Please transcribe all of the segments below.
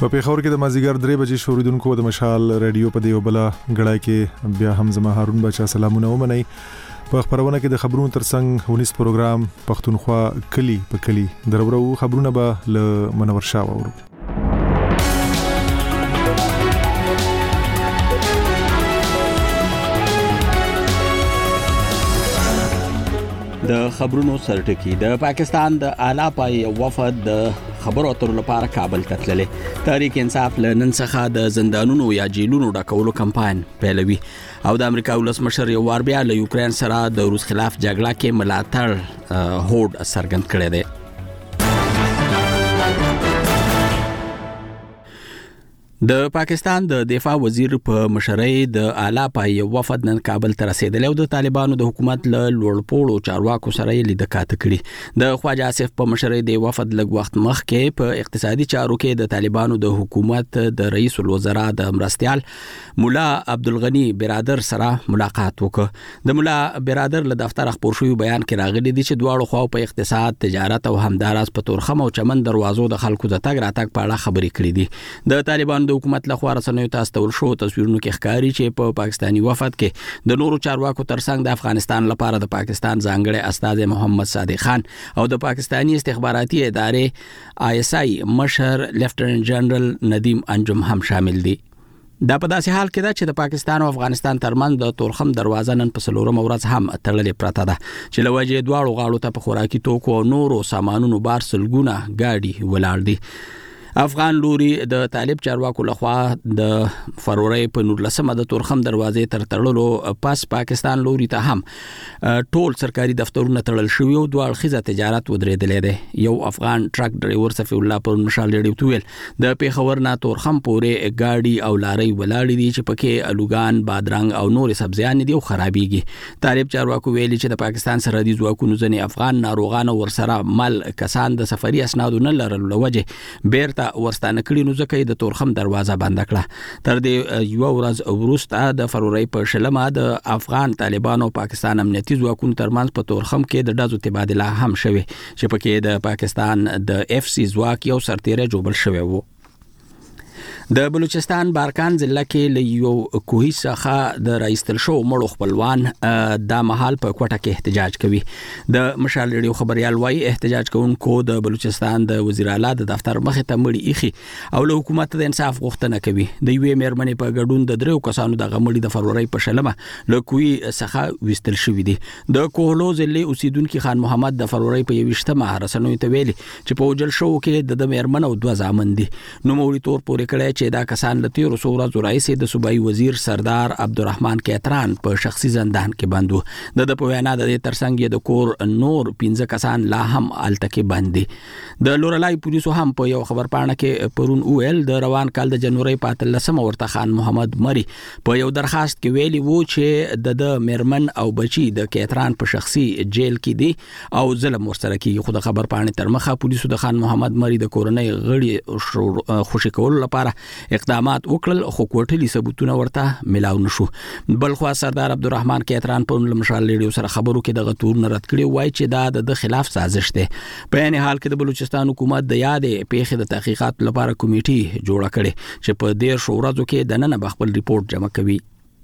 په پیښور کې د مازیګر 3 بجې شوریدونکو د مشال رادیو په دیو بلا غړای کې بیا هم زما هارون بچا سلامونه ومني. په خبرونه کې د خبرونو ترڅنګ ونیس پروګرام پښتونخوا کلی په کلی درورو خبرونه به ل منور شاه ورو. د خبرونو سرټکی د پاکستان د اعلی پای وفد د خبرو اترو لپاره کابل ته تللې. تحریک انصاف له نن څخه د زندانونو یا جیلونو ډکولو کمپاین پیلوي او د امریکا ولسمشر یو وار بیا له یوکرين سره د روس خلاف جګړه کې ملاتړ هوډ څرګند کړی دی. د پاکستان د دفاع وزیر په مشرۍ د اعلی پای وفد نن کابل ته رسیدلی او د طالبانو د حکومت له لوړپوړو چارواکو سره یې لیدکاته کړي. د خواجه آصف په مشرۍ د وفد لږ وخت مخکې په اقتصادي چارو کې د طالبانو د حکومت د رئیس الوزرا د مرستيال مولا عبدالغنی برادر سره ملاقات وکړ. د مولا برادر له دفتر خبر شوی بیان کې راغلي دي چې دواړو خواو په اقتصاد، تجارت او همداراز په تورخم او چمن دروازو د خلکو د تګ راتګ په اړه خبرې کړې دي. د طالبانو د حکومت له خوا رسنیو ته استول شو تصویرونو کې ښکاري چې په پاکستانی وفد کې د نورو چارواکو ترڅنګ د افغانستان لپاره د پاکستان ځانګړي استاد محمد صادق خان او د پاکستانی استخباراتي ادارې ISI مشر لیفټیننټ جنرال ندیم انجم هم شامل دي. دا په داسې حال کې ده چې د پاکستان او افغانستان ترمنځ د تورخم دروازه نن په 4 ورځ هم تړلې پراته ده چې لوجه دواړو غاړو ته په خوراکي توکو او نورو سامانونو بار سلګونه گاډي ولاړ دي. افغان لوري د طالب چارواکو لخوا د فروری په 19 د تورخم دروازې تر تړلو پس پاکستان لوري ته هم ټول سرکاري دفترونه تړل شوی او دوه اړخیزه تجارت ودرېدلې ده. یو افغان ټرک ډرایور صفی الله پر مشال ریډیو تویل د پیښور نه تورخم پورې گاډي او لاري ولاړې دي چې پکې الوګان، بادرنګ او نور سبزیان دي او خرابيږي. طالب چارواکو ویلي چې د پاکستان سرحدي ځواکونو ځنې افغان ناروغان ورسره مل کسان د سفري اسنادو نه لرلو لوجه بیرته ورستانه کړي نو ځکه د تورخم دروازه بند کړه. تر دې یو ورځ وروسته د فروری په شلمه د افغان طالبانو او پاکستان امنیتي ځواکونو ترمنځ په تورخم کې د ډزو تبادله هم شوه چې پکې د پاکستان د FC ځواک یو سرتیری جوړل شوی وو. د بلوچستان بارکان ضلع کې له یو کوهي څخه د رئیستل شو مړو خپلوان د محل په کوټه کې احتجاج کوي. د مشال ریډیو خبريال وايي احتجاج کوونکو د بلوچستان د وزیر اعلی د دفتر مخې ته مړی ایخي او له حکومت د انصاف غوښتنه کوي. د یوې مېرمنې په ګډون د درو کسانو د غمړي د فروری په شلمه له کوهي څخه وستل شوې دي. د کوهلو ضلع اوسیدونکو خان محمد د فروری په 28مه رسنوي ته ویلي چې په وجل شو کې د مېرمن او 2 ځامن دي. نو موري تور پورې کړی چې دا کسان له 13 ورځو راځي د صوبایي وزیر سردار عبدالرحمن کیتران په شخصي زندان کې بندو. د په وینا د ترڅنګ د کور نور 15 کسان لا هم التکه بندي. د لورلای پولیسو هم په یو خبر پاڼه کې پرون اویل د روان کال د جنوري 15 ورته خان محمد مری په یو درخواست کې ویلي وو چې د مېرمن او بچي د کیتران په شخصي جیل کې دي او ظلم ورسره کیږي. خو د خبر پاڼه تر مخه پولیسو د خان محمد مری د کورنۍ غړي خوشی کول لپاره اقدامات وکړل خو کوټلي ثبوتونه ورته ملاو نشو. بلخوا سردار عبدالرحمن کیتران په مشال ریډیو سره خبرو کې د غتور نه رد کړي وای چې دا د خلاف سازش ده. په عین حال کې د بلوچستان حکومت د یادې پیښې د تحقیقات لپاره کمیټي جوړه کړي چې په 13 ورځو کې د نن خپل ریپورت جمع کوي.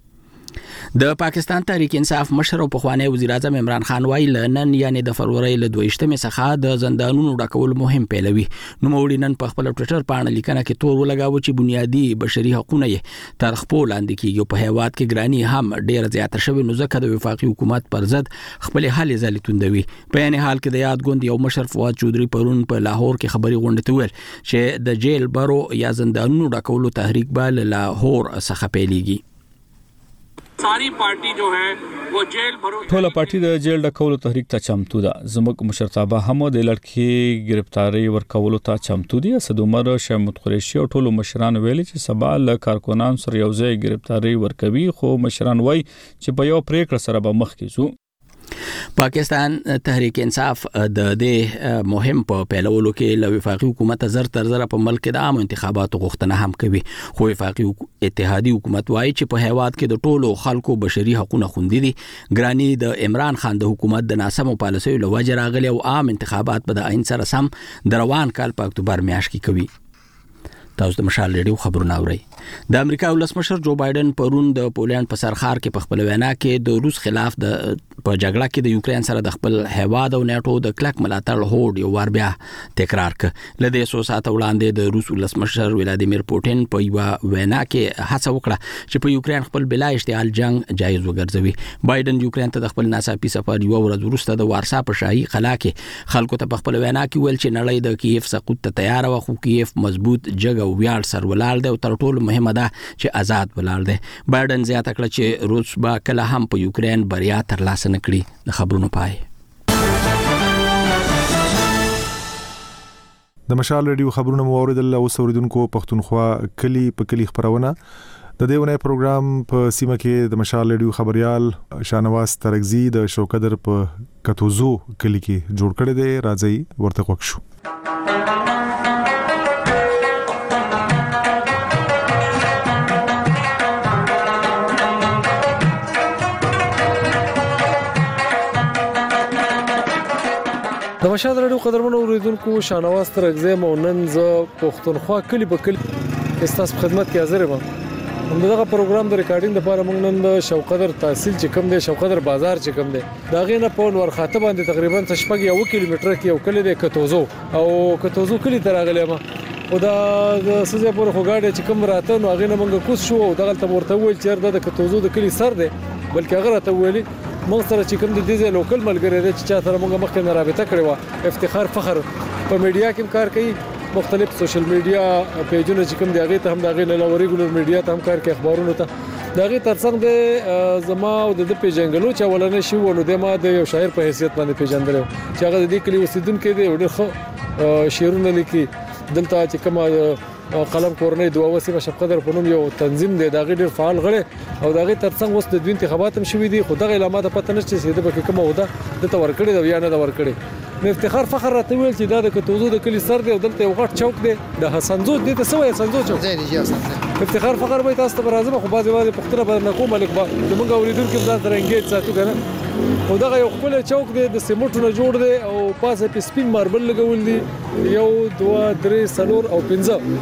د پاکستان تحریک انصاف مشر او پخوانی وزیر اعظم عمران خان وایي لنن یعنی د فروری له 22مه څخه د زندانونو ډکول مهم پیلوي. نو موري نن په خپل ټوئیټر باندې لیکنه کې تور ولګاوه چې بنیادی بشري حقوقونه یې تر خپل لاندې کیږي. په هیواد کې ګرانی هم ډیر زیات شوی نو ځکه د وفاقي حکومت پر ضد خپل حل ځلې توندوي. په عین حال کې د یاد ګوند یو مشر فواد چودري پرون په لاهور کې خبري غونډه ویل چې د جیل برو یا زندانونو ډکولو تحریک به لاهور څخه پیلېږي. सारी पार्टी जो है वो जेल भरो ټول پارټي د جیل ډکولو تحریک ته چمتو ده. زموږ مشرتابه هم د لړکی گرفتاری ورکولو ته چمتو دي. اسد عمر، شمت قریشي او ټول مشران ویلي چې سبا له کارکونان سره یوځای گرفتاری ورکوي خو مشران وای چې په یو پریکړه سره به مخ کې ځو. پاکستان تحریک انصاف د دې مهم په پیلولو کې له وفاقي حکومت زر تر زر په ملک د عام انتخاباتو غوښتنه هم کوي. خو وفاقي اتحادي حکومت وایي چې په هیواد کې د ټولو خلکو بشري حقوقونه خوندي دي. ګرانی د عمران خان د حکومت د ناسمو پالیسیو له وجې راغلي او عام انتخابات په د عین سره سم د روان کال په اکتوبر میاشت کې کوي. تاسو د مشال ریډیو خبرونه اورئ. د امریکا ولسمشر جو بایدن پرون د پولند په سرخار کې په خپل وینا کې د روس خلاف د په جګړه کې د یوکرين سره د خپل هیواد او نیټو د کلک ملاتړ هوډ یو ور بیا تکرار کړ. لدې 100 ساعت وړاندې د روس ولسمشر ولادیمیر پوتین په یو وینا کې هڅه وکړه چې په یوکرين خپل بلا اشتعال جنگ جایز وګرځوي. بایدن یوکرين ته د خپل ناڅاپي سفر یو ورځ وروسته د وارسا په شاهي قلعه کې خلکو ته په خپل وینا کې ویل چې نړۍ د کیف سقوط ته تیار و، خو کیف مضبوط جګ او ویاړ سر ولاړ دی او تر ټولو مهمه ده چې آزاد ولاړ دی. بایدن زیاته کړه چې روس به کله هم په یوکرين بریا ترلاسه نه کړي. د خبرونو پای. د مشال ریډیو خبرونه مو اوریدل او اوریدونکو پښتونخوا کلی په کلی خبرونه د دیونه پروګرام په سیمه کې د مشال ریډیو خبريال شانواز ترغزي د شوکدر په کتوزو کلی کې جوړ کړی دی. راځي ورته وښو. د مشال ریډیو قدرمنو اوریدونکو شانواز ترغزي مونن ز پښتونخوا کلی په کلی استاس خدمت کې حاضر یم. همدغه پروګرام د ریکارډینګ لپاره موږ نن د شوقدر تحصیل چې کوم دی شوقدر بازار چې کوم دی دا غینه په ورخاطه باندې تقریبا 1 کیلومتر کې یو کلی دی کتوزو او کتوزو کلی ترغلی ما او دا سزا پر خوګاډه چې کوم راته نو غینه موږ کوس شو او دغه ته ورته ویل چې د کتوزو د کلی سر دی بلکې هغه راته ویلي موږ سره چې کوم د دې لوکل ملګری دی چې سره موږ مخکې نه رابطه کړې و. افتخار فخر په میډیا کې کار کوي، مختلف سوشل میډیا پیجونه چې کوم دی هغه ته هم دا غي نه ریګولر میډیا ته هم کار کوي، اخبارونو ته دا غي ترڅنګ د زما او د پیژنګلو چې ولنه شو ونو د ما د یو شاعر په حیثیت باندې پیژندل چې هغه د دې کلی اوسیدونکو دی ډېر خو شعرونه لیکي. دلته چې کوم قلم کورنۍ دوا وسیمه شفقدر په نوم یو تنظیم دی دا غیر فعال غړي او دا غیر ترڅنګ اوس د دوی انتخابات هم شوي دي خو دغه علامات پته نشته چې د بکه کومه وده د تور کړي دا یا نه دا ور کړي. نو افتخار فخر راته ویل چې دا د کتوزو د کلی سر دی او دلته یو غټ چوک دی د حسنزو د ته سوې حسنزو چوک دی جی حسن. افتخار فخر به تاسو ته راځم خو بعضی پختنه به نه کوم ملک با موږ اوریدونکو دا ترنګیت ساتو کنه او دا یو خپل چوک دی د سیمټو نه جوړ دی او پاسه په سپین ماربل لګول دي 1 2 3 4 او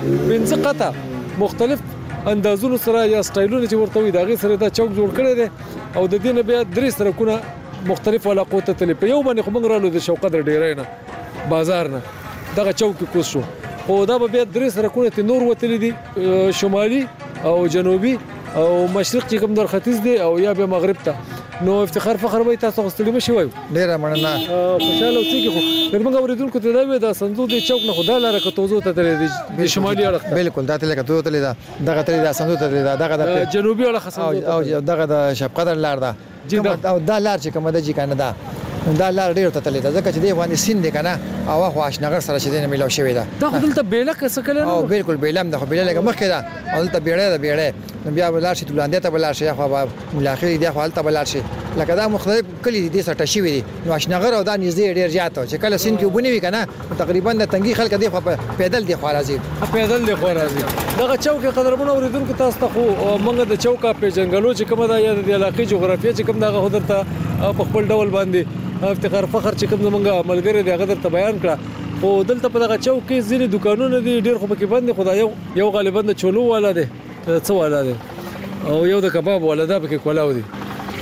5 قطع مختلف اندازونو سره یا سټایلونو چې ورته وي دا غي سره دا چوک جوړ کړی دی او د دې نه بیا 3 سرکونه مختلف علاقو ته تللی په یو باندې خو موږ رالو د شوقدر ډیرای نه بازار نه دغه چوک کوس شو او دا به 3 سرکونه ته نور وتلی دي شمالي او جنوبي او مشرق چې کوم در ختیځ دی او یا به مغرب ته. نو افتخار فخر به تاسو غوښتلی مشي وایو ډیره مننه خوشاله اوسئ خو موږ اوریدونکو ته دا وی دا سندو د چوک نه خدای لاره کتوزو ته تللی دی شمالي اړخ بالکل دا تل کتوزو تللی دا دغه تللی دا سندو ته دا دغه د جنوبي اړخ او دغه د شفقدر لار دا او دا لار چې کومه د جی کنه دا لار ډیر ته تللی دا ځکه چې دی باندې سین دی کنه او خو آشناغر سره چې دینه ملو شوی دا دا دلته بیله کس کله او بالکل بیلم د خو بیله لګه مخکې دا او دلته بیړې دا بیړې بیا بلار شي تلاندې ته بلار شي خو ملاخي دی خو دلته بلار شي لکه دا مختلف کلی دي سره شوی دي نو آشناغر او دا نږدې ډیر زیات چې کله سین کې وبني وی کنه تقریبا د تنګي خلک دی خو پیدل دی خو راځي پیدل دی خو راځي. دغه چوک قدرمنو اوریدونکو تاسو ته خو موږ د چوکا په جنگلو چې کومه دا یا د علاقې جغرافیه چې کوم دغه هدرته په خپل ډول باندې افتخار فخر چې کوم زمونږ ملګری دی هغه درته بیان کړه او دلته په دغه چوک کې ځینې دکانونه دي ډیر خو پکې بند خدای یو غالبا د چولو والا دی څه والا دی او یو د کباب والا دا پکې کولاو دی.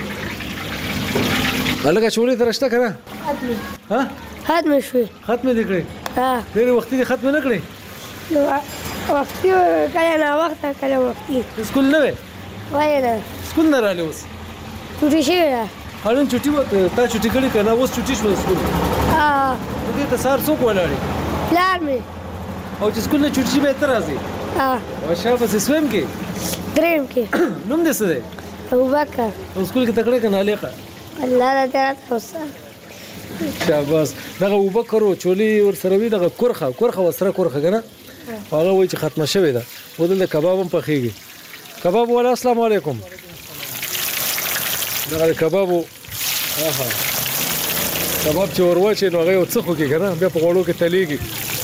هلکه چولې درشته کنه ها ختم شوی ختم دي کړې ها ډېر وخت دي ختم نه کړې نو وخت کله نه وخت کله وخت سکول نه وای نه سکول نه رالی اوس چټي شي هلن چټي وته تا چټي کړې کنه اوس چټي شو سکول ها دې ته سار څوک ولاړې پلان می او چې سکول نه چټي شي به تر راځي ها او شابه سویم کې دریم کې نوم دې څه دی ابوبکر او سکول کې تکړه کنه علیقه الله دې تاسو شاباس دغه ابوبکر او چولی ور سره وی دغه کورخه وسره کورخه کنه هغه وای چې ختمه شوی دا ودل کباب هم پخېږي کباب ولا السلام علیکم دغه کباب اها کباب چې ور وچې نو هغه څه خو کې کنه بیا په غوړو کې تلیږي.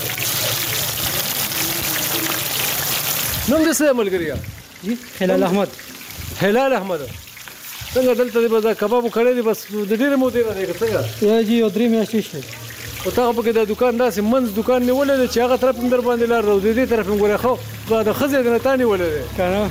نوم دې څه ملګریا جی هلال احمد څنګه دلته دې بازار کباب کړی دی بس د ډیره مو دی نه څنګه یا جی او درې میاشتې شي او تاسو په کې د دکان داسې منځ دکان نیولې چې هغه طرف هم در باندې لار رو دې طرف هم ګوره خو د خزې د نتانی ولې کنه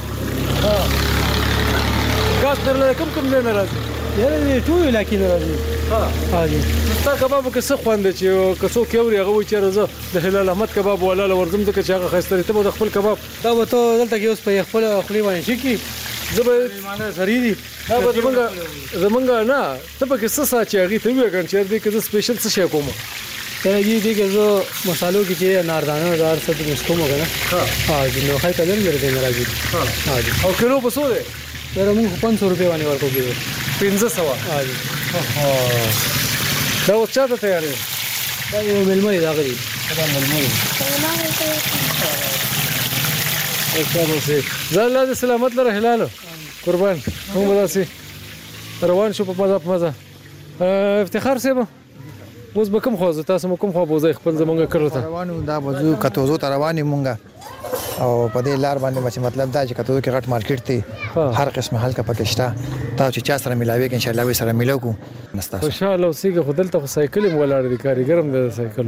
ګاز درل کوم نه راځي یاره ټول علاقې راځي ها دي ستا کباب کې څه خوند چې کڅو کېوري هغه وي چې راځه د هلال احمد کباب ولاله ورزم ځکه چې هغه خاصه ته د خپل کباب دا به ته دلته کې اوس په خپل خپل باندې شي کی زبر معنی سری دي دا به زمونږ نه ته په کې څه ساتي هغه ته وی کړم چې دې کې سپیشل څه شي کوم ته دې کې زه مصالحو کې چې ناردانه دار څه د مسکو مګنه ها دي نو خای کلر مې دې راځي ها دي او کیلو په څو ده دا موږ 500 روپے باندې ورکو کېږي 1500 ها دي دا اوس چاته تیار دی دا یو ملمري دا غري دا ملمري زه الله دې سلامت لره هلال قربان هم وداسي روان شو په مزه افتخار سیبه اوس به کوم خو تاسو کوم خو بوزي خپل زمونږ کړو ته روانو دا بوزو کتوزو ته روانې مونږه او په دې لار باندې مطلب دا چې کتوزو کې غټ مارکیټ دی هر قسم حلقه پکې شته تاسو چې چا سره ملاوي کې ان شاء الله وي سره ملو کو نستاسو ان شاء الله اوسېږي خو دلته سایکل هم ولاړ دي کاریګرم د سایکل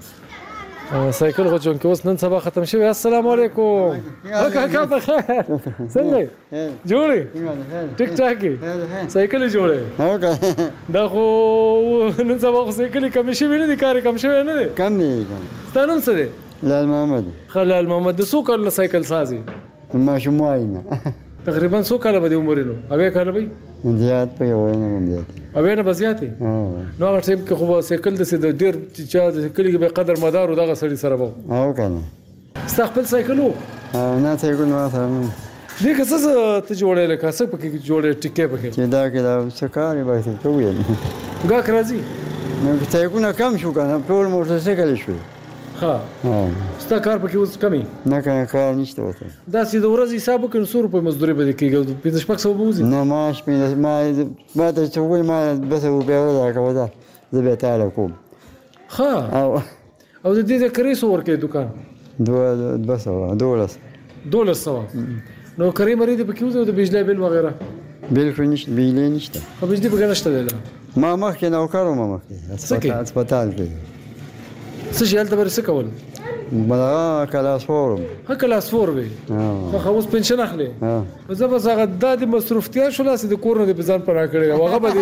سایکل خو چون کې اوس نن سبا ختم شوی السلام علیکم کاکا په خیر څنګه جوړې ټیک ټاک سایکل جوړې دا خو نن سبا خو سایکل کم شوی نه دي کار کم شوی نه دي کم نه ستانم څه دي لال محمد خلال محمد د سو کال سایکل سازي ما شمواینا تقریبا سو کال به عمر نو اوبه کال به زیات په یو نه زیات اوبه نه بزیاتي نو هغه ټیم کې خو سایکل د ډیر چا د کلی به قدر مدار او دغه سړي سره وو او کنه استقبل سایکلو نه سایکل ما سره دې که څه ته جوړې لکه څه پکې جوړې ټیکې پکې چې دا کې دا څه کار به ته ویل ګاک راځي نو سایکل کم شو کنه ټول موټر سایکل شو ها ستا کار پکې اوس کمی نه کنه کار نشته وته دا چې د ورځې حساب وکړو 100 روپۍ مزدوري به کېږي 1500 به وځي نه معاش ما ته څه وای ما بس روپیا راکوه دا زه به تعالی کوم ها او د دې کری سو ورکې دکان بس 1200 نو کری مری دې پکې وځي د بجلی بل وغیرہ بالکل نشته بجلی نشته خو بجلی به نشته ده ما مخکې نو کارو ما مخکې هسپتال کې څه شي هلته ورسې کول بلغه کلاس فورم ها کلاس فور وي خو اوس پنشن اخلي زه بس هغه د مصروفتیا شو لاس د کور نه د بزان پر راکړی هغه به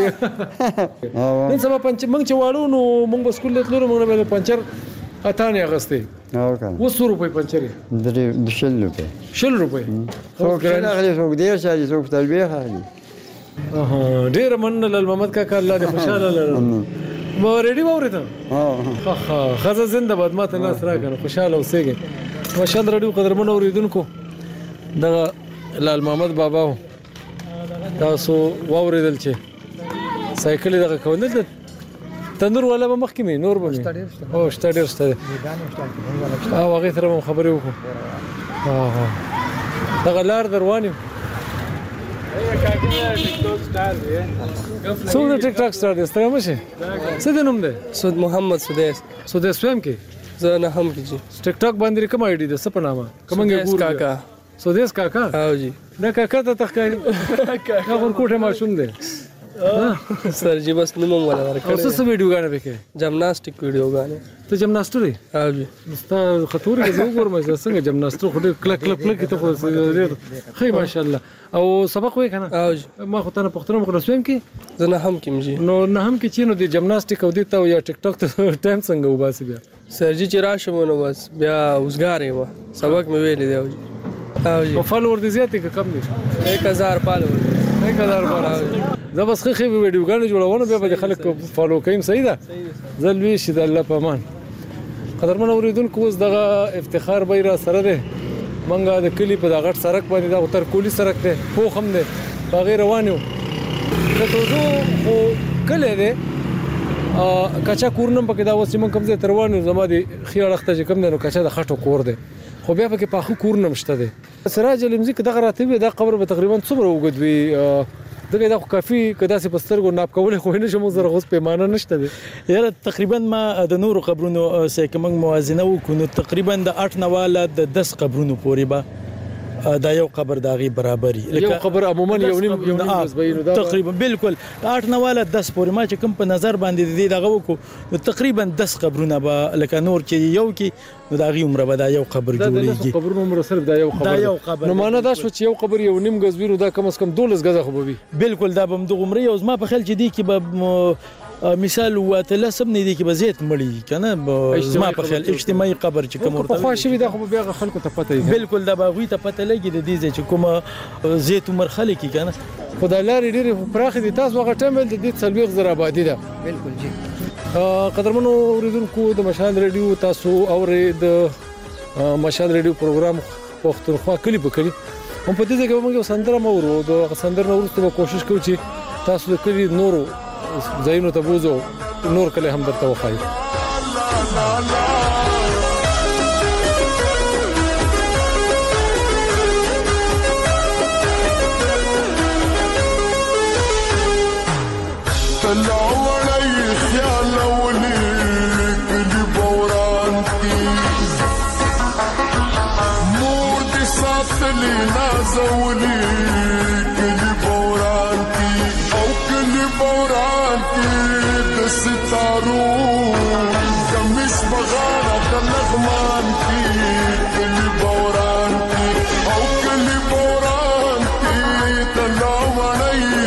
نن سبا موږ چې واړو نو موږ بس کول تلو موږ به پنچر اتانه اغسته او کنه 200 روپۍ پنچر د 100 روپۍ 100 روپۍ خو کله اخلي څوک ډیر شالي څوک تلبیه اخلي ډیر من لال محمد کاکا الله دې خوشاله لرم ما ریډي وورته خزه زنده باد ماته ناس راکنه خوشاله اوسېږي ماشاءالله رډیو قدرمن اوریدونکو دا لال محمد بابا تاسو واوریدل چې سایکل دغه کول د تنور ولا به مخکې مې نور به او شته ډېر شته او هغه سره خبرې وکړو دغه لار دروانیم څو د ټیک ټاک سٹار دي ستړی مشه څه د نوم دی سود محمد سودیس فهم کې زه نه هم کې ټیک ټاک باندې کوم آی ډی ده څه په نامه کومنګ ګور کاکا سودیس کاکا او جی دا کاکا ته تخکاری کاکا ورکوټه ماشوم دی سر جی بس نوم ولا ورکړ او څه ویډیو غانې وکړي جمناستیک ویډیو غانې ته جمناستر دی او جی ستا خطوري زه وګورم چې څنګه جمناستر خو ډېر کلک کلک ته خو ډېر خی ماشاءالله او سبق وای کنه او جی ما خو ته نه پښتنه مخ رسوم کې زه نه هم کې جی نو نه هم کې چې نو د جمناستیک او د ته یا ټیک ټاک ته ټایم څنګه وباسي بیا سر جی چې راشم نو بس بیا وزګارې و سبق مې ویل دی او جی او فالوور دي زیاتې کم دي 1000 فالوور 1000 فالوور زه بس خې ویډیو غانې جوړونه بیا به خلک فالو کوي صحیح ده زلوي شي د الله په امان قدرمن اوریدونکو اوس دغه افتخار به را سره ده منګه د کلی په دغه سړک باندې دا تر کولی سړک ده پوخ هم ده باغې روانو ته ټول خو کله ده کچا کورنم پکې دا اوس چې من کوم ځای تروانو زما دي خیال اخته چې کوم ده نو کچا د خټو کور ده خو بیا پکې پاخو کورنم شته ده سراج المزیک دغه راته دا قبر به تقریبا څومره وګد وي دغه دا کافي کدا سي پسترګو ناپ کول خو نه شمو زره غوس پیمانه نشته دي یاره تقریبا ما د نورو قبرونو سه کوم موازنه وکونو تقریبا د 8 نواله د 10 قبرونو پورې با دا یو قبر داغي برابرۍ یو قبر عموما یو نیم غزبینو دا تقریبا بالکل 8 نه والا 10 پورې ما چې کوم په نظر باندې دی دغه وکړو تقریبا 10 قبرونه به لکه نور کې یو کې داغي عمر به دا یو قبر جوړیږي دا قبرونه عمر صرف دا یو قبر نو معنا دا شو چې یو قبر یو نیم غزبینو دا کم از کم 12 غزه خو به بالکل دا به د عمر یو زما په خیال چې دی کې به مثال واتلسم نه دي کې به زیات مړی کنه زما په خیال اجتماعي قبر چې کوم ورته خو شوی دا خو بیا خلکو ته پته وي بالکل دا به ته پته لګي د دې چې کومه زیات عمر خلک کنه خدای لاري ډېر پراخ دي تاسو هغه ټیم د دې څلويخ زره آبادی ده بالکل جی قدرمنو اوریدونکو د مشال ریډیو تاسو اورید مشال ریډیو پروګرام پښتونخوا کلی په کلی هم په دې کې موږ سندره مورو د سندره نور ته کوشش کوو چې تاسو د کلی نورو زینو ته بوزو نور کله هم درته وخایي تلاوړی خیال ولې کلی بوران کی مور دې ساتلی نازولی کلی بوران کی او کلی بوران کی د ستارو کمش بغاړه د لغمان کی کلی بوران کی او کلی بوران کی تلاوړی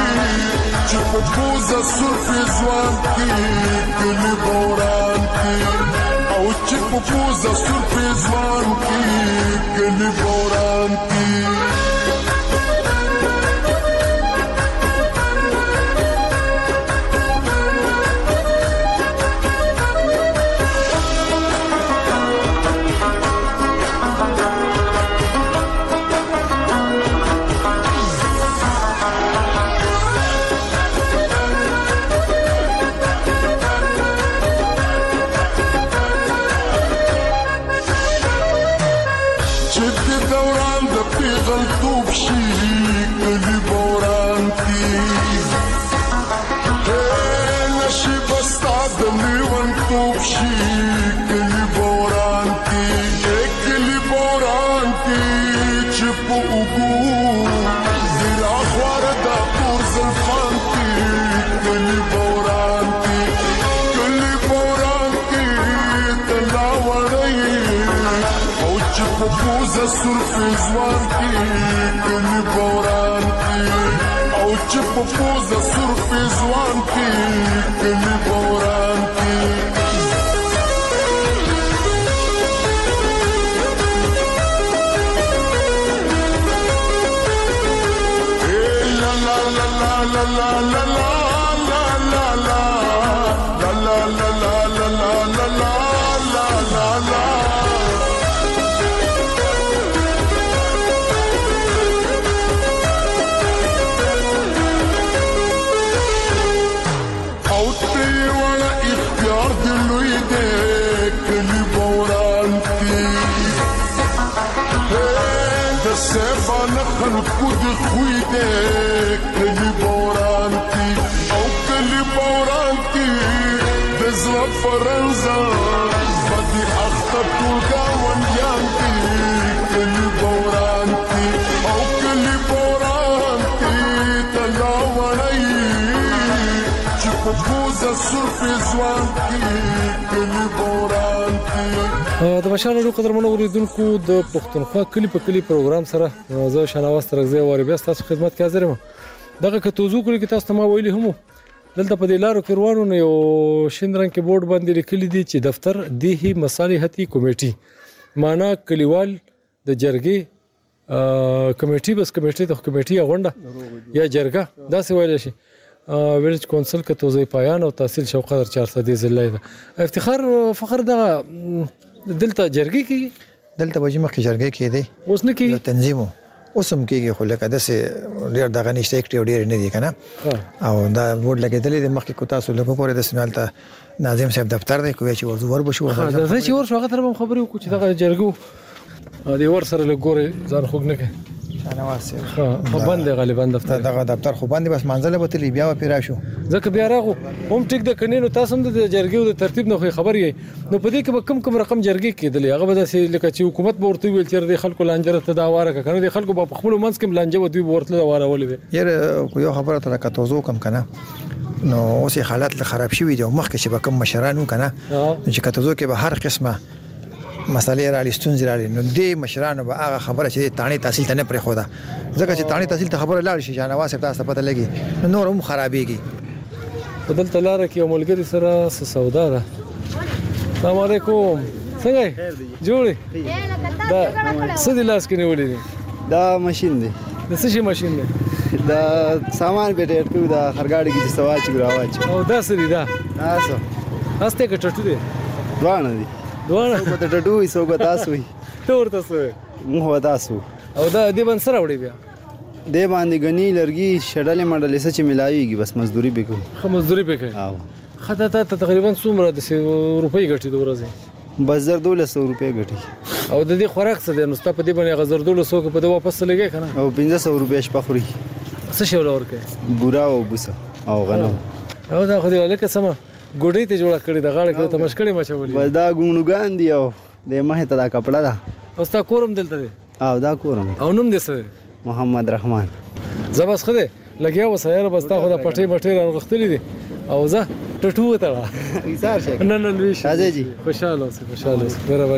پوزا سرف زوان کی کلی بوران کی او چپ پوزا سرف زوان کی کلی بوران کی غلطوب شي کلی بوران کی نشي بستا د لیوان توب شي کلی بوران کی کلی بوران کی چپ وګو دلا خوار د پور زلفان کی کلی بوران کی کلی بوران کی تلا وړي او چپ پوزا سرف زوان کی کلی بوران کی او چپ پوزا سرف زوان کی کلی بوران کی لا لا لا لا لا لا لا لا لا لا لا لا لا لا لا لا خلقو د خوی دې کلی بوران کی او کلی بوران کی د زړه فرنزا بدی اخته ټولګا ونیان کی کلی بوران کی او کلی بوران کی تلا وړي چې په پوزا سرف ځوان کی کلی بوران کی د بشارو قدرمنو اوریدونکو د پښتونخوا کلی په کلی پروګرام سره زه شناواز ترغزه واري بیا تاسو خدمت کې حاضر یم دغه کتوزو کلی کې تاسو ما ویلي هم دلته په دلارو کې روانو نه یو شین رنگ کې بورډ باندې لیکلي دي چې دفتر دیهی مصالحتي کمیټي معنا کلیوال د جرګې کمیټي بس کمیټي ته کمیټي غونډه یا جرګه دا څه ویل شي ویلج کونسل کې توزیع پایان او تحصیل شوقدر 400 ضلع ده افتخار فخر ده دلته جرګي کې دلته وجه مخکې جرګي کې دی اوس نه کې تنظیم اوسم کېږي خو لکه داسې ډېر دغه نشته اکټیو ډېر نه دي کنه او دا بورډ لګېدلې د مخکې کو تاسو لکه پورې د سنالته ناظم صاحب دفتر دی کوی چې ورزو ور بشو دا چې ور شو هغه تر خبرې وکړو چې دغه جرګو دی ور سره لګوري ځان خوګ نه کوي شانواز خو باندې غالبا دفتر دغه دفتر خو باندې بس منځله به تلی بیا پیرا شو ځکه بیا راغو هم ټیک د کنینو تاسو هم د جرګې د ترتیب نه خبر یې نو په دې کې به کم رقم جرګې کېدلې هغه به داسې لکه چې حکومت به ورته ویل چې د خلکو لانجه ته دا واره کنه د خلکو په خپل منځ کې لانجه ودوي ورته دا واره ولې یاره یو خبره تر کتوزو کم کنه نو اوس حالات خراب شوي دي مخکې چې به کوم مشرانو کنه چې کتوزو کې به هر قسمه مسالې را لستون زراله نو دې مشرانو به هغه خبره چې تانی تحصیل ته نه پرې خو دا ځکه چې تانی تحصیل ته خبره لاړ شي جانواز تاسو پته لګي نو نور هم خرابېږي بدل تلاره کې ملګری سره سودا ده السلام علیکم څنګه جوړې دا څه د لاس کې نیولې دي دا ماشين دی د څه شي ماشين دی دا سامان به ډېر ټو دا خرګاړي کې سواچ ګراواچ او دا سری دا تاسو استه کې ټټو دی دوانه دي دوانه څو ته ټټو وي څو ته تاسو وي ته ورته سوې مو تاسو او دا دې باندې سره وړي بیا دې باندې غني لرګي شډلې ماډلې څه چې ملاويږي بس مزدوري به کوم خو مزدوري به کوي او خدای ته تقریبا څومره د روپۍ ګټي د ورځې بس 1200 روپۍ ګټي او د دې خوراک څه د نو په دې باندې غزر 1200 کې په دې واپس لګي کنه او 1500 روپۍ شپه خوري څه شی ولور کوي بورا او بوسه او غنم او دا خو دې لکه سم ګوډې ته جوړه کړې د غاړه کې ته مشکړې مچولې بس دا ګونګان دی او د مه ته دا کپڑا دا او ستا کورم دلته دی او دا کورم او نوم دې څه محمد رحمان زبس خده لګیا وسایره بس تا خو د پټې مټې راغختلې دي او زه ټټو ته ایثار شي نه نه لوي راځي جی خوشاله اوسه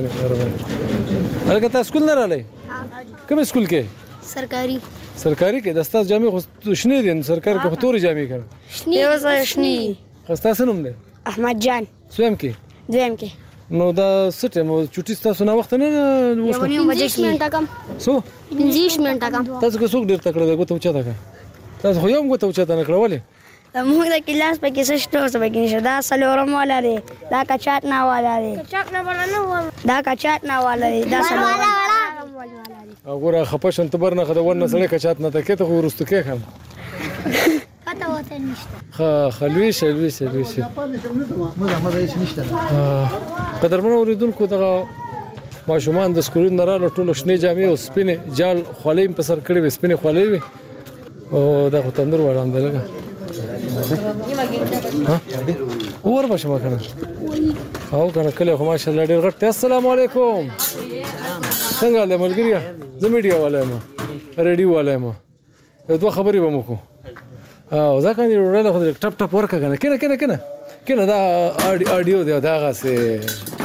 مهرباني هغه ته سکول نه رالی کوم سکول کې سرکاري کې د استاد جامع خو شنه دي سرکاري کې خو توري جامع کړه شنه خستا سنوم دی احمد جان دویم کې نو دا سټه مو چټي تاسو نه وخت نه وښه 20 منټه کم سو 20 منټه کم تاسو کو څوک ډیر تکړه دی غوته وچا تا تاسو خو یو غوته وچا تا نه کړولې موږ د کلاس په کې څه شته څه به کې نشه دا سلورم والا دی دا کچات نه والا دی دا کچات نه والا دی دا سلورم وګوره خپشن تبر نه خدای ورنه سره کچات نه تکې ته ورستو کې خل پته وته نشته خلوي قدرمن اوریدونکو دغه ماشومان د سکول نه رااله ټول شنه جامې او سپینه جال خولې په سر کړې سپینه خولې او دا خو تندر وړاندې لګا اور بشما کنه او کنه کله خو ماشاءالله ډېر غټ السلام علیکم څنګه له ملګریا زمیډیا والے ما ریډیو والے ما دوه خبرې به مو کو او ځکه نه وړاندې خو ټپ ټپ ورکه کنه دا اډیو دی دا غاسه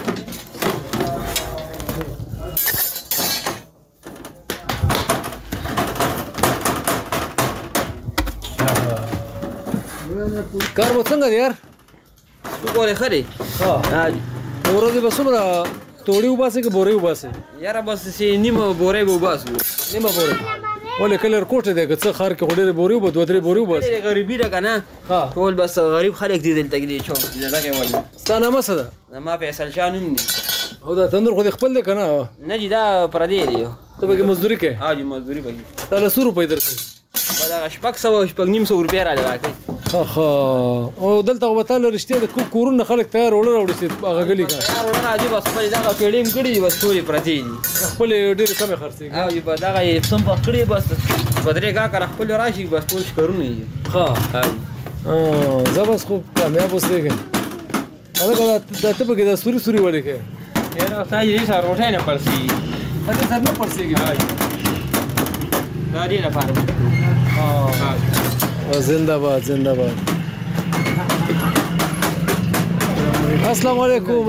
کار مو څنګه دی یار وګوره خري ها ورته به څومره توړي وباسي که بوري وباسي یاره بس سي نیمه بوري وباسو نیمه بوري ولې کلر کوټه دی که څه خار کې وړي بوري وبد دوه درې بوري وباسي غریبی را کنه ټول بس غریب خلک دي دلته کې چوک دغه ولې ستانه مسه ما فیصل شانم دي او دا تندور خو خپل دی کنه نه دي دا پر دی دی ته به مزدوري کې ها دي مزدوري به تا 100 روپۍ درکې دا شپږ سو شپږ نیم سو روپۍ را لګای او دلته وبتاله رښتیا د کورونه خلک تیار وړل سي هغه غلي کا راځي بس په دا کېډیم کړي بس ټول پرتی دي خپل ډېر کم خرڅي او په دا یې سم پکړي بس بدرې کا کړ خپل راشي بس ټول کارونه ها زبس خو کامیاب اوسېږي هغه دا ته به د سوري وړي کې یاره تاسو یې سره وټای نه پرسي تاسو سره نه پرسيږي هاي دا دې نه پاره زنده باد السلام علیکم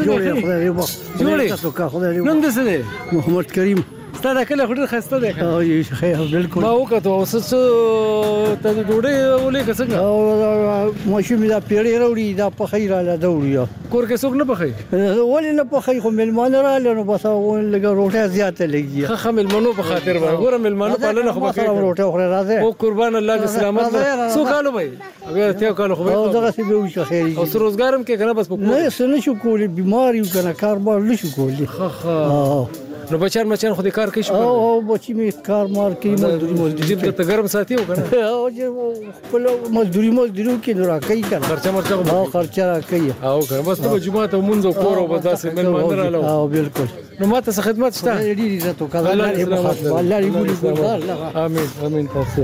جوړې نن د څه محمد کریم ستاره کله خډر خسته ده او خیر بالکل ما وکړه اوس څه ته ډوډۍ ولې څنګه او ماشوم دا پیړې وروړي دا په خیر را دوړي کور کې څوک نه پخې ولې نه پخې خو ملمانه را لنو بس لګه روټه زیاته لګي خه ملمانو په خاطر باندې ګوره ملمانو پالنه خو به روټه خو راځي او قربان الله دې سلامت څو کالو وای اگر ته کالو خو او دغه سی به وش خیر او روزګارم کې کنه بس نه سن شو کولې بیماری کنه کاروبار نشو کولې خه نو بچان خو دې کار کوي شو او بچی می کار مار کوي مزدوري ته ګرم ساتي وکنه او خپل مزدوري کې نور کوي کنه خرچه کوي او کنه بس ته جمعه ته مونږ کور او بس من رااله او بالکل نو ماته خدمت شته ډېری عزت وکړه الله دې امين تاسو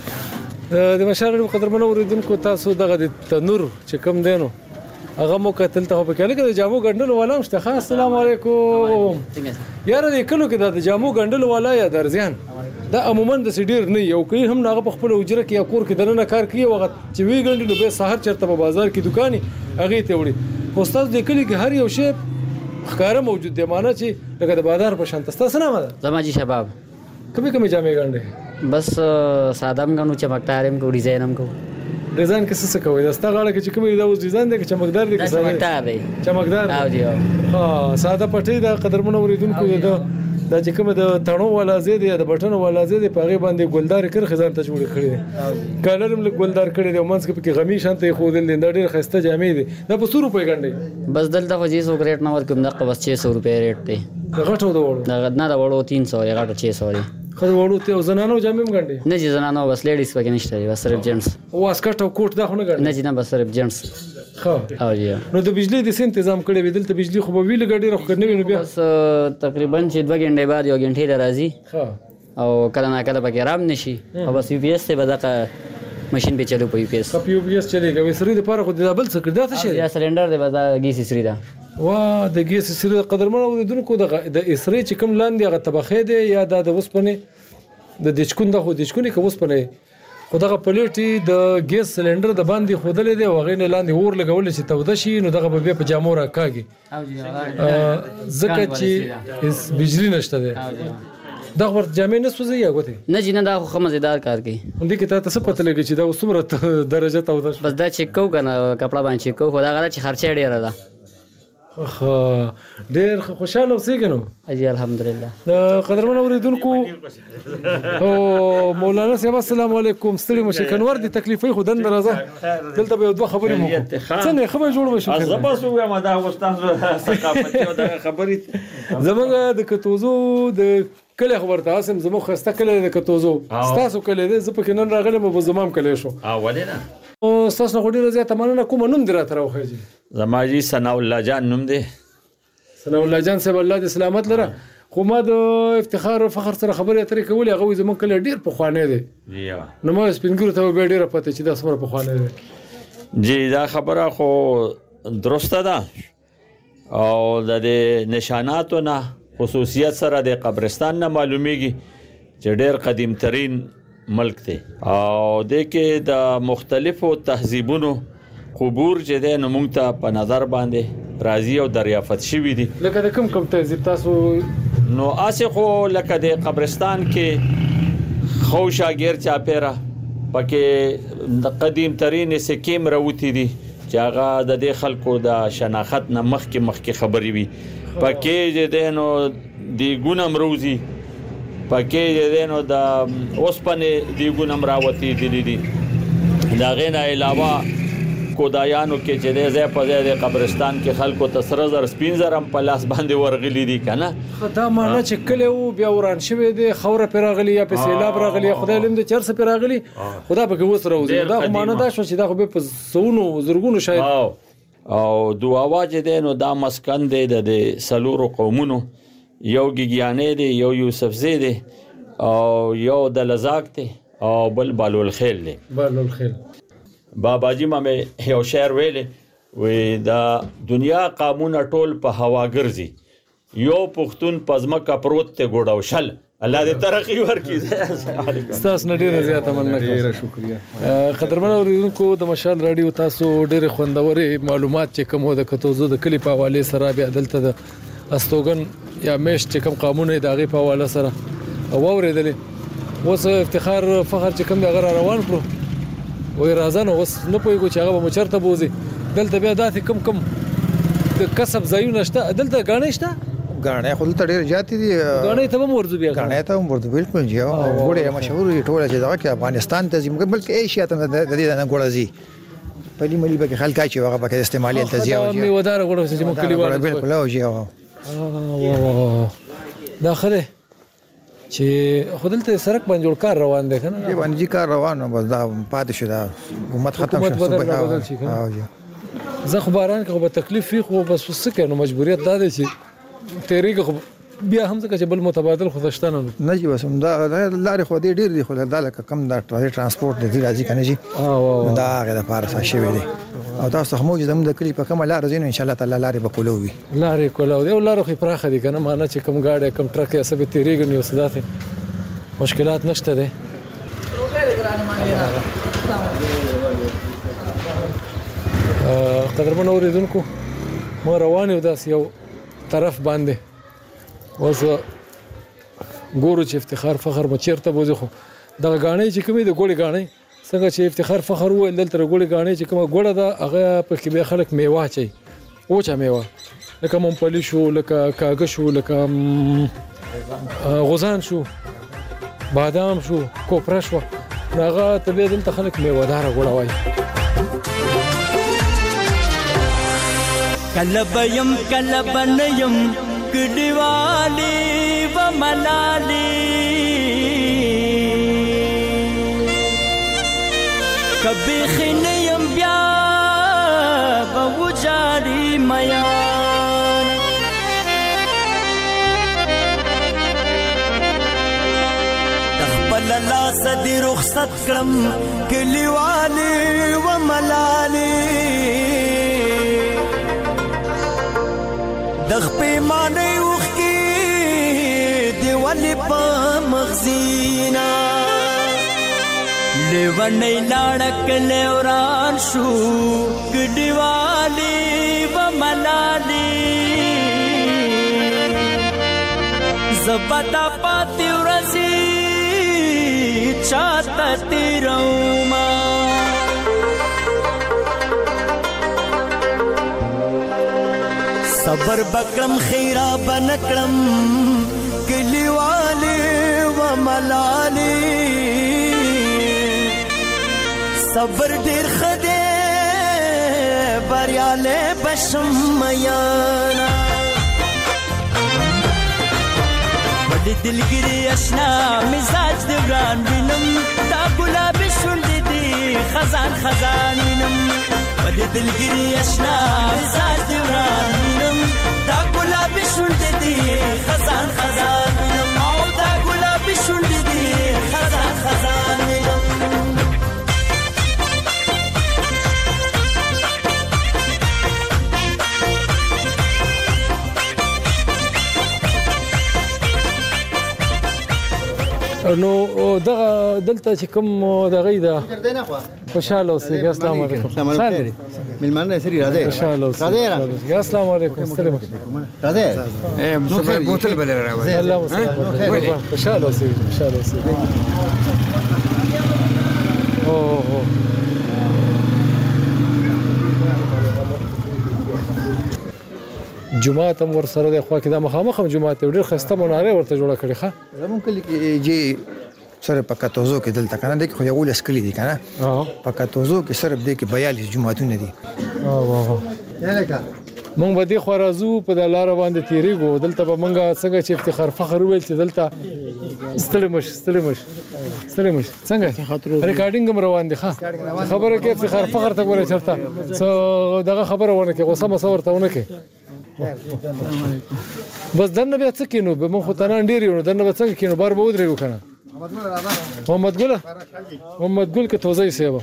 د مشارو قدرمنو اوریدونکو تاسو دغه د تنور چې کم دینو هغه مو کتل ته په کله کې د جامو ګندلو والا مشته خاص السلام علیکم یاره د کلو کې د جامو ګندلو والا یا درځان دا عموما د سډیر نه یو کوي هم ناغه په خپل اجره کې یا کور کې دنه کار کوي وخت چې وی ګندلو به سحر چرته په بازار کې دکاني هغه ته وړي استاد د کلی کې هر یو شی ښکارا موجود دی معنی چې لکه د بازار په شان تاسو نه مده زماجی شباب کبھی جامې ګنده بس سادهم غنو چمکدارم کو ډیزاینم کو ډیزاین کیسه څه کوي دا ستا غاړه کې چې کوم دا اوس ډیزاین دی چې چمکدار دی که چمکدار دی چمکدار او دی ها ساده پټي دا قدرمنو اوریدونکو دا چې کوم د تڼو ولا زید یا د بټنو ولا زید په هغه باندې ګلدار کړ خزان ته جوړ کړی کالرم له ګلدار کړی دی منځ کې غمی شانته خو دل دا ډیر خسته جامې دي دا په 100 روپے ګنډي بس دلته خو 600 ریټ نه ورکوم دا بس 600 روپے ریټ دی غټو دا وړو دا نه دا وړو 300 یا غټو 600 دی خو وړو ته زنانو جامې ګنډي نه چې زنانو بس لیډیز پکې نشته بس صرف جنټس او اسکټ او کوټ دا خو نه ګنډي نه چې نه بس صرف جنټس خو او جی نو د بجلی د سین تنظیم کړی وی دلته بجلی خو به ویل غډي راخ کنه نو بیا بس تقریبا چې 2 غنټې بعد یو غنټې راځي او کله نه کله پکې آرام نشي او بس یو پی ایس ته بدقه ماشين به چلو په یو پی ایس په یو پی ایس چلیږي وې سری د پاره خو د بل څه کړدا ته شي یا سلندر دی بازار ګیس سری دا وا د ګیس سری قدرمنو اوریدونکو د اسری چې کوم لاندې هغه طبخه دی یا د وسپنه د دچکون د خو دچکونی که وسپنه خو دغه پلیټي د ګیس سلندر د باندې خودلې دی او غینه لاندې اور لګول چې توده شي نو دغه به په جامو راکاږي ځکه چې بجلی نشته دی دا ورته جامې نه سوځي یا غوته نه جنه دا خو مزیدار کار کوي دې کې تاسو پته لګی چې دا وسمره درجه توده بس دا چیک کو کنه کپڑا باندې چیک کو خدا غره چې خرچه ډیره ده ډیر خوشاله اوسې کنو اجي الحمدلله قدرمن اوریدونکو او مولانا صاحب السلام علیکم ستړي مشکنور دي تکلیفي خدن درازه دلته به دوه خبرې مو څنګه خبر جوړ وشو زبر سو ما دا استاد ثقافتي او دا خبرې زمونږ د کتوزو د کله خبرته اسم زمو خسته کله د کتوزو تاسو کله د زپک نن راغله مو زمام کله شو ولینه او تاسو غوډي راځه تمنه کوم نوم درا تر وخیږي زماجی ثنا الله جان نوم دی ثنا الله جان صاحب الله دې سلامت لره خو ما د افتخار او فخر سره خبرې اترې کولې هغه زمون کله ډیر په خوانې دي نو ما سپینګورو ته به ډیر پته چې دا سمره په خوانې دي جی دا خبره خو درسته ده او د نشاناتو نه خصوصیت سره د قبرستان نه معلومیږي چې ډیر قدیم ترین ملک دی او د کې د مختلفو تهذیبونو قبور چې د نمونږ ته په نظر باندې راځي او دریافت شوی دي لکه د کوم تهذیب تاسو نو اسه خو لکه د قبرستان کې خوشاګر چاپیرا پکې د قدیم ترین سکیم راوتی دي چې هغه د خلکو د شناخت نه مخکې خبري وي پکې د نو دی ګونم روزي پکې د نو د اوسپنه دی ګونم راوتی دي دا غینه علاوه کودایانو کې چې د ځای په ځای د قبرستان کې خلکو تسرزر سپینزرم په لاس باندې ورغلي دي کنه دا معنی چې کله و بیا وران شوی دی خوره پیراغلی یا په سیلاب راغلی خدای لم د چرس پیراغلی خدا به وسره وځي دا معنی دا شو چې دا خو په سونو زرګونو شاید او دعاوا چې د نو دا مسکن دی د سلورو قومونو یو گیګیانې دی یو یوسف زی دی او یو د لزاق دی او بل بالول خیل دی بالول خیل بابا جی ما یو شعر ویلې وې دا دنیا قانون ټول په هوا ګرځي یو پښتون پزما کا پروت ته ګوډاو شل الله دې ترقی ورکړي تاسو نه ډیره زیاته مننه ډیره شکریا قدرمن اوریدونکو د مشال رادیو تاسو ډیره خوندوري معلومات چې کوم د کتوزو د کلی په حواله سره بیا دلته د استوګن یا مېش چې کوم قانون دی دغه په حواله سره او اوریدلې اوس افتخار فخر چې کوم دغه روان کړو وې راځنه اوس نه پوهیږو چې هغه مچرته بوزي دلته بیا داسې کم د کسب ځایونه شته دلته غاڼې شته غاڼې خو دلته ډېر زیات دي غاڼې ته هم ورځو بیا غاڼې ته هم ورځو بالکل جی وګوره مشهور دي ټول چې دا کې افغانستان ته ځي بلکې ایشیا ته د دې نه ګورځي پلی ملي به خلک چې هغه به استعمالي تزیه او می ودار غوړو چې مو کلی وړه بالکل او جی داخله چې خودلته سرک باندې جوړ کار روان دی کنه دی باندې کار روان بس دا پاتې شو دا حکومت ختم شو بدل شي زه خبران کې به تکلیف وي خو بس څه کوي نو مجبوریت دا دی چې تیریږي بیا هم ځکه چې بل متبادل خو دشتنه نه جی بس دا لارې خو دې ډیر دي خو دا لکه کم دا ترانسپورت دی راځي کنه جی دا هغه د پارسا شوی دی او تاسو هم موجود هم د کلی په کومه لار زینو ان شاء الله تعالی لارې به کولو وي لارې کولو دی لارې خو پراخه دي کنه معنی چې کم گاډي کم ټرک یې سبه تیریږي نو صداته مشکلات نشته دي قدرمن اوریدونکو مو روان یو داس یو طرف باندې وزه ګورو چې افتخار فخر مچیرته بوزي خو دغه غاڼې چې کومې د ګوړې غاڼې څنګه چې افتخار فخر و دلته ګوړې غاڼې چې کومه ګوړه ده هغه په کې به خلک میوه چي اوچا میوه لکه مونپلی شو لکه کاغه شو لکه غوزان شو بادام شو کوپره شو هغه ته دلته خلک میوه دار ګوړه وای کلبیم کلبنیم کډیوالی و ملالی کبی خنیم بیا بوجاری میان تخبل لاس دی رخصت کرم کلیوالی و ملالی دغ پیمانه وخی دیوالی پا مغزینا لیوانی لارک لیوران شو کډیوالی و ملالی زبتا پاتی ورزی چاہتا تیروما صبر بکرم خیرا بنکرم کلیوالی و ملالی صبر دیر خدے بریالے بشم میانا بڑی دلگیری اشنا مزاج دیوران بینم دا گلابی شنڈی دی خزان خزان بینم بڑی دلگیری اشنا مزاج دیوران بینم دا گلابی شنڈی دی خزان خزان بینم او دا گلابی شنڈی دی خزان خزان بینم نو دغه دلته چې کوم دغه دا خوشاله اوسئ السلام علیکم ملمانه سری راځي خوشاله اوسئ السلام علیکم ستړي راځي بوتل بل راوړي الله مسلمان خوشاله اوسئ خوشاله اوسئ او جمعه تم ور سره د خوا کې د مخامخ جمعه ته ډېر خسته مناره ورته جوړه کړې ښه زمون کلی کې جی سره پکاتوزو کې دلته کنه د خو یو لسکلی دي کنه پکاتوزو کې سره د کې 42 جمعهونه دي یلکه مونږ به د خو راځو په د لار باندې تیریږو دلته به مونږه څنګه چې افتخار فخر ویل چې دلته ستړي مش څنګه ریکارډینګ هم روان دي ښه خبره کې افتخار فخر ته ګوره چرته دغه خبره ونه کې غوسه مسورته ونه کې بس دنه بیا څه کینو به مونږ تنان ډیر یو دنه به څنګه کینو بار به ودرېږو کنه محمد ګل کې توزیع سیبه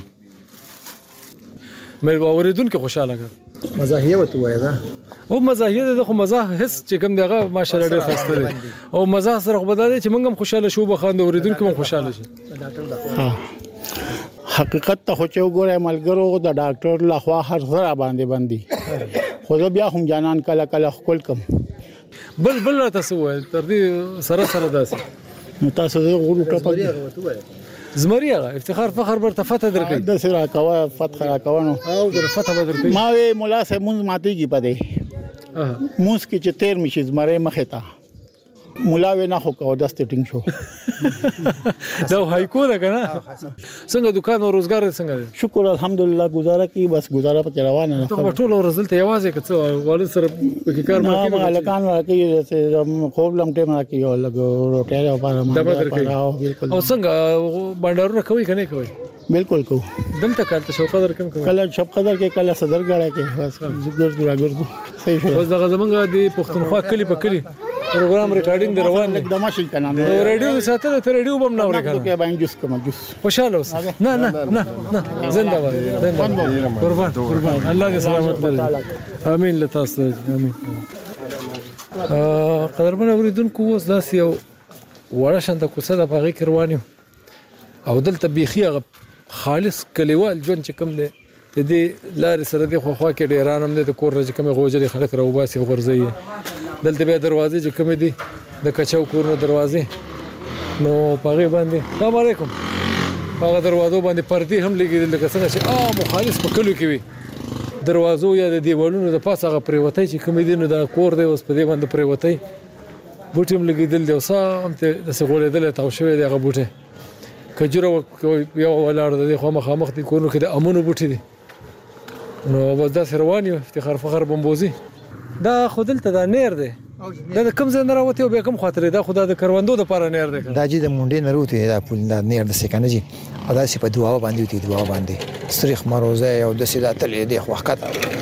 مې اوریدون کې خوشاله کړ مزاحیه وته وای دا او مزاحیه د خو مزاح هیڅ چې کوم دغه ماشاءالله ډیر خسته دي او مزاح سره خو بدل چې مونږ هم خوشاله شو بخاند اوریدون کې مونږ خوشاله شي حقیقت ته خو چې وګورای ملګرو د ډاکټر لخوا هر سره باندې خو بیا هم جانان کله خپل کم بل تاسو ول تر دې سره داسې نو تاسو غوړو ټاپه زمریه افتخار فخر بر فتح درکې د سره کوا فتح راکوانو او در فتح بدرکې ما وی مولا سه مونږ ماتيږي پدې مونږ کې چې تیر مشي زمره مخه تا مولا نه خو کو د سټینګ شو دا هایکو ده کنه څنګه دکان او روزګار څنګه شکر الحمدلله گزاره کی بس گزاره په روانه نه ته ټول ورزلت یوازې کڅ والد سره په کار ما ما لکان راکې چې خوب لم ټیم راکې یو لګو روټه لپاره ما بالکل او څنګه بانډارونه کوي کنه کوي بالکل کو دلته کارته شو قدر کم کوي کله شپ قدر کې کله صدر غاړه کې بس ګرځو صحیح شو اوس دغه زمونږ د پښتونخوا کلی په کلی پروګرام ریکارډینګ روان د ماشین کنه ریډیو ساتل ته ریډیو بم نه ورکړه کې باندې جوس کوم جوس خوشاله اوس نه نه نه زنده باد قربان الله دې سلامت لري امين لتاسو امين قدرمن اوریدونکو اوس داس یو وړه شنت کوڅه د پاغي کروانیو او دلته بيخي خالص کلیوال جون چې کوم دی د دې لارې سره د خو کې ډیران هم د کور رج کوم غوجري خلک راوباسي غورځي دلته به دروازې چې کوم دي د کچاو کورونو دروازې نو پاغي باندې السلام علیکم هغه دروازو باندې پردي هم لګیدل لکه څنګه چې مخالف په کلو کې وي دروازو یا د دیوالونو د پاسه هغه پریوتای چې کوم دي نو د کور دی اوس په دې باندې پریوتای بوټیم لګیدل دی اوسه هم ته د سغولېدل تاو شوی دی هغه بوټه کجوره یو ولار د خو مخامخ دي کورونو کې د امونو بوټي دي نو بس دا روانیو افتخار فخر بمبوزي دا خودلته دا نیر دی دا کوم ځای نه راوته او به کوم خاطر دا خدای د کروندو د پاره نیر دی دا چې د مونډې نه روته دا پول دا نیر د سکنه جی ادا سی په دعا باندې وتی دعا باندې صریخ مروزه او د سیلاتل دی خو وخت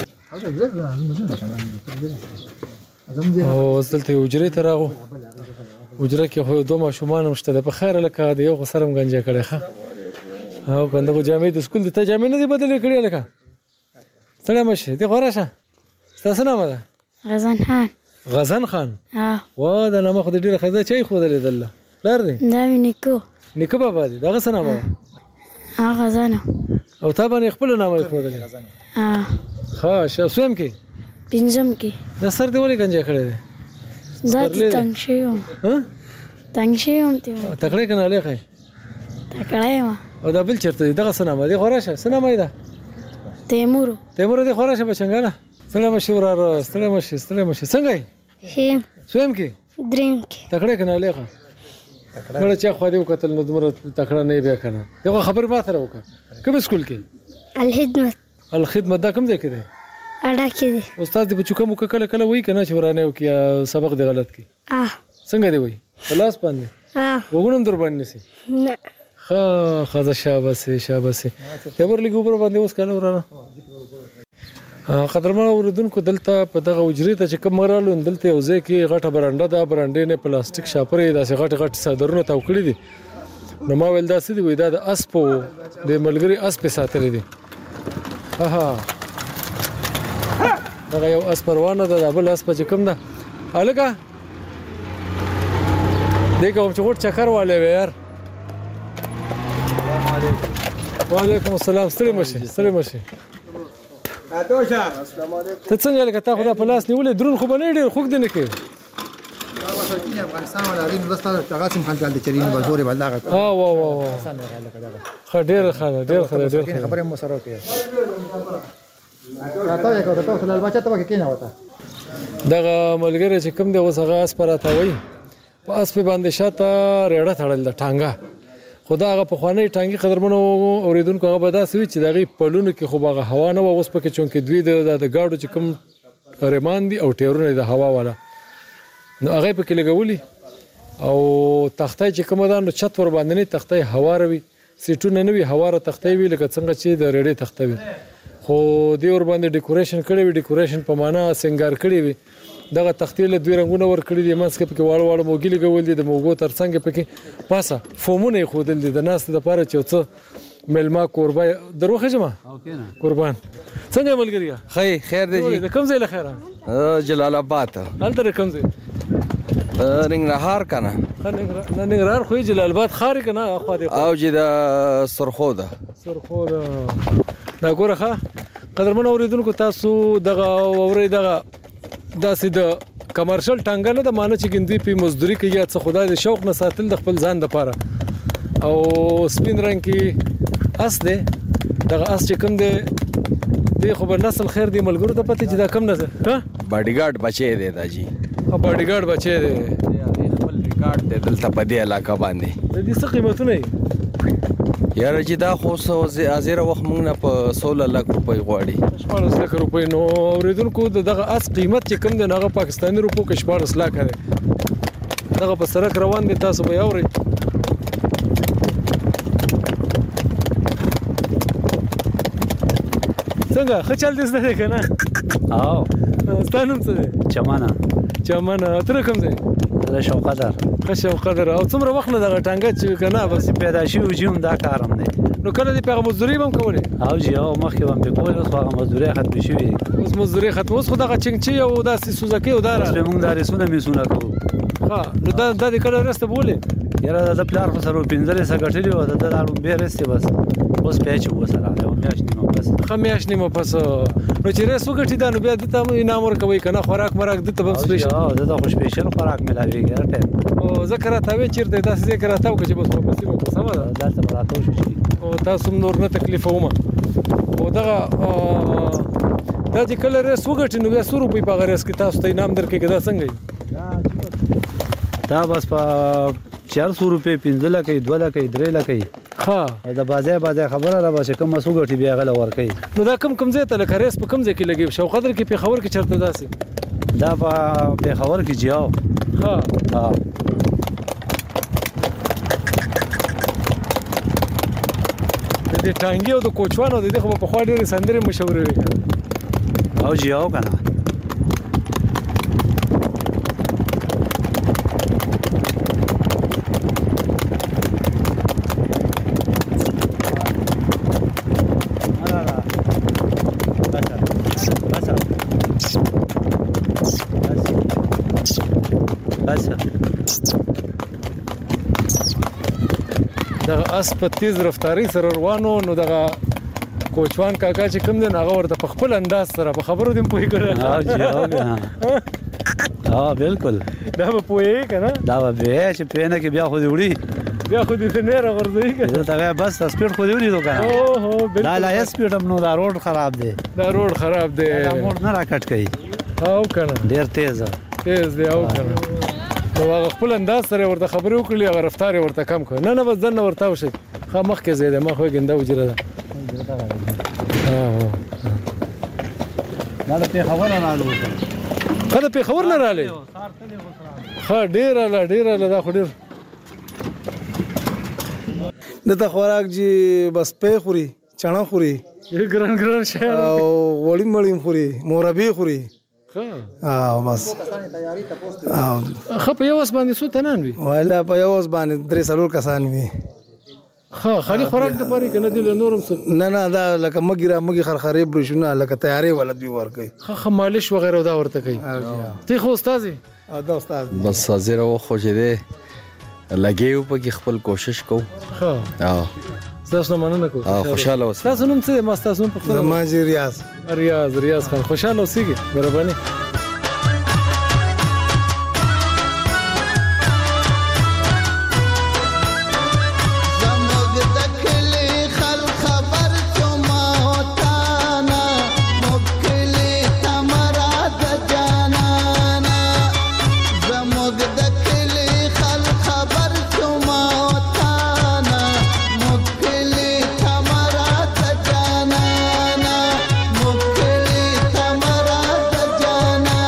او دلته وجري تراغو وجره کې خو دوه ماشومان مشته په خیر لکه د یو خسرم گنجه کړي ښه او کنده جامې د سکول ته جامې نه دی بدلې کړې لکه ستړی مشه دی غوړه تاسو نامه ده غزن خان وا دا نامه خو د ډیره خزه چي خو درې دله لار دی دا نیکو بابا دی دا څه نامه غزن او تا باندې خپل نامه خو درې ها شاسوم کې پینځم کې دا سر دی ولې گنجه کړی دی دا تنگ شوم تنگ شوم ته تکړه کنه لخه تکړه ما او دا بل چرته دغه سنامه دی خوراشه سنامه ده تیمور دی خوراشه بچنګاله سلام شورا سلام څنګه هي سویم کې دریم کې تکړه کنه لخه تکړه چې خو دې وکتل نو دمر تکړه نه بیا کنه دغه خبر ما سره وکړه کوم سکول کې الخدمت دا کوم ځای کې دی اډا کې دی استاد دې بچو کوم کله وای کنه چې ورانه وکي سبق دی غلط کی څنګه دی وای خلاص باندې وګونم در باندې سي نه خا شاباسه خبر لګو پر باندې اوس کنه ورانه قدرمن اوردونکو دلته په دغه وجري ته چې کوم مرالو دلته یو ځای کې غټه برانډه دا برانډې نه پلاستیک شاپرې داسې غټ صدرونه تاو کړی دي نو ما ول داسې دی وای دا د اسپو د ملګری اسپ ساتلې دي دا یو اس پروانه ده بل اس په کوم ده الګه دغه چې ورته چکر والے یار وعلیکم السلام ستړي مشه السلام علیکم ته څنګه لکه تا خو دا په لاس نیولې درون خو باندې ډېر خوګ دی نه کې افغانستان ولا رین بس تاسو خان کال د چرین بازوري بلداغه وا ډېر خبره مو سره کوي راته یو ته ټول البته ته کې نه وته دغه ملګری چې کوم دی وسغه اس پر اتاوي په اس په باندې شاته ریړه تړل د ټانګه خدا هغه په خوانې ټانګي قدرمنو اوریدونکو هغه بدا سوي چې دغه پلونو کې خو هغه هوا نه اوس پکې چونکې دوی د گاډو چې کوم رمان دي او ټیرونه د هوا والا نو هغه پکې لګولي او تختای چې کوم ده نو چت ور باندې نه تختای هوا روي سیټونه نه وي هوا را تختای وی لکه څنګه چې د ریډي تختوي خو دی ور باندې ډیکوریشن کړی وي ډیکوریشن په معنا سنگار کړی وي دغه تختې له دوی رنگونه ور کړی دي ماسک پکې واړو موګي لګول دي د موګو ترڅنګ پکې پاسه فومونه خودل دي د ناس د پاره چوڅه ملما قربا دروخه جما قربان څنګه ملګری خیر دی جی د کوم ځای له خیره جلال آباد هلته کوم ځای ننګرهار کنه ننګرهار خو جلال آباد خار کنه خو دې او جی د سرخو ده دا ګوره قدرمن اوریدونکو تاسو دغه اوري دغه داسې د کمرشل ټانګه نه د معنی چې ګندې په مزدوري کې یا څه خدای د شوق نه ساتل د خپل ځان لپاره او سپین رنگ کې اس دی دغه اس چې کوم دی دی خو بل نسل خیر دی ملګرو ته پته چې دا کم نسل باډي ګارد بچي دی دا جی باډي ګارد بچي دی ریکارډ دی دلته په دې علاقه باندې. د دې څه قیمتونه دي؟ یاره چې دا خو ازیره وخت موږ نه په 16 لک روپۍ غواړي. 14 لک روپۍ. نو اوریدونکو دغه اس قیمت چې کوم دی هغه پاکستاني روپو کې 14 لک دی. دغه په سرک روان دي، تاسو به اورئ. څنګه ښه چل دې زده که نه؟ او ستا نوم څه دی؟ چمنه. ته کوم ځای؟ زه شوقدر. ښه شوقدر. او څومره وخت نه دغه ټانګه چې که نه بس پیدا شوي چې هم دا کار هم دی. نو کله دې په هغه مزدوري به هم کولې؟ او جی او مخکې به هم پرې کولې، اوس خو هغه مزدوري ختمې شوي دي. اوس مزدوري ختمه. اوس خو دغه چنګچي او داسې سوزکۍ او دا اوس به موږ دا ریسونه میسونه کوو. ښه نو دا دې کله ورسته بولې؟ یاره د پلار خو سره 15 ګټلي وو، د دا لومبې رسې بس اوس بیا چې وسره یو میاشت نیمه پس. ښه میاشت نیمه پس. نو چې ریس وګټي دا نو بیا دې ته هم انعام ورکوئ که نه؟ خوراک مراک دې ته به هم سپېشل؟ دته خو سپېشل خوراک میلاوېږي هر ټایم. او ځکه راته وې چېرته داسې ځای کې راتاو که چې بس واپسي به کړو. سمه ده؟ دلته به راتاو شو چې او تاسو هم نور نه تکلیفه ومه. او دغه دا چې کله ریس وګټي نو بیا 100 روپۍ په هغه ریس کې تاسو ته انعام درکوي که دا څنګه وي؟ دا بس په 400 روپۍ 15 لکۍ 2 لکۍ 3 لکۍ. ها د بازار خبره را به چې کوم مسوګټي بیا غل ورکي. نو دا کوم ځای ته لکه ریس په کوم ځای کې لګي؟ شوقدر کې، پېښور کې چرته داسې؟ دا په پېښور کې جیاو. ها د ټانګي او د کوچوانو د دې خو په خوا ډېرې سندرې مشهورې وي. او جیاو که نه؟ دغه اس په تیز رفتاري سره روانو. نو دغه کوچوان کاکا چې کوم دی هغه ورته په خپل انداز سره په خبرو دې پوهې کړی. بالکل دا به پوهې که نه؟ دا به بیا چې پوهې نه کې بیا خو دې وړي، بیا خو دې نه راغورځوي که نه؟ ته بس سپیډ خو دې ولیدو که نه؟ دا لا سپیډ هم نو دا روډ خراب دی. دا روډ خراب دی. دا موډ نه راکټ کوي. او که نه؟ ډېر تیز دی. او که نه؟ نو هغه خپل انداز سره ورته خبرې وکړلې، هغه رفتار یې ورته کم کړ. نه بس دننه ورته وشئ. ښه مخکې ځای دی، ما خو ګنده وجره ده. دا د پېښور نه رالو. ښه د پېښور نه رالې؟ ښه ډېره دا خو ډېر دته خوراک چې بس پې خوري، چڼه خوري، ګران شی او وړیم وړیم خوري، موربې خوري. بس ښه په یو وس باندې څو تنان وي؟ والا په یو وس باندې 3-4 کسان وي. ښه خالي خوراک دپاره که نه دي له نور هم څه؟ نه دا لکه مږي خرخرې برشونه لکه تیارې والا دوی ورکوي. ښه مالش وغیره دا ورته کوي. ته خو استاد یې؟ دا استاد. بس ازیره وخت خو چې دی لګیو پکې خپل کوشش کوو. ښه ستاسو نه مننه کوم. خوشحاله اوسئ. ستاسو نوم څه دی؟ ما ستاسو نوم پوښتنه. زما ریاض خان. خوشحاله اوسئ. مهرباني. Jana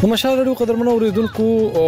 مشال رادیو قدرمنو اوریدونکو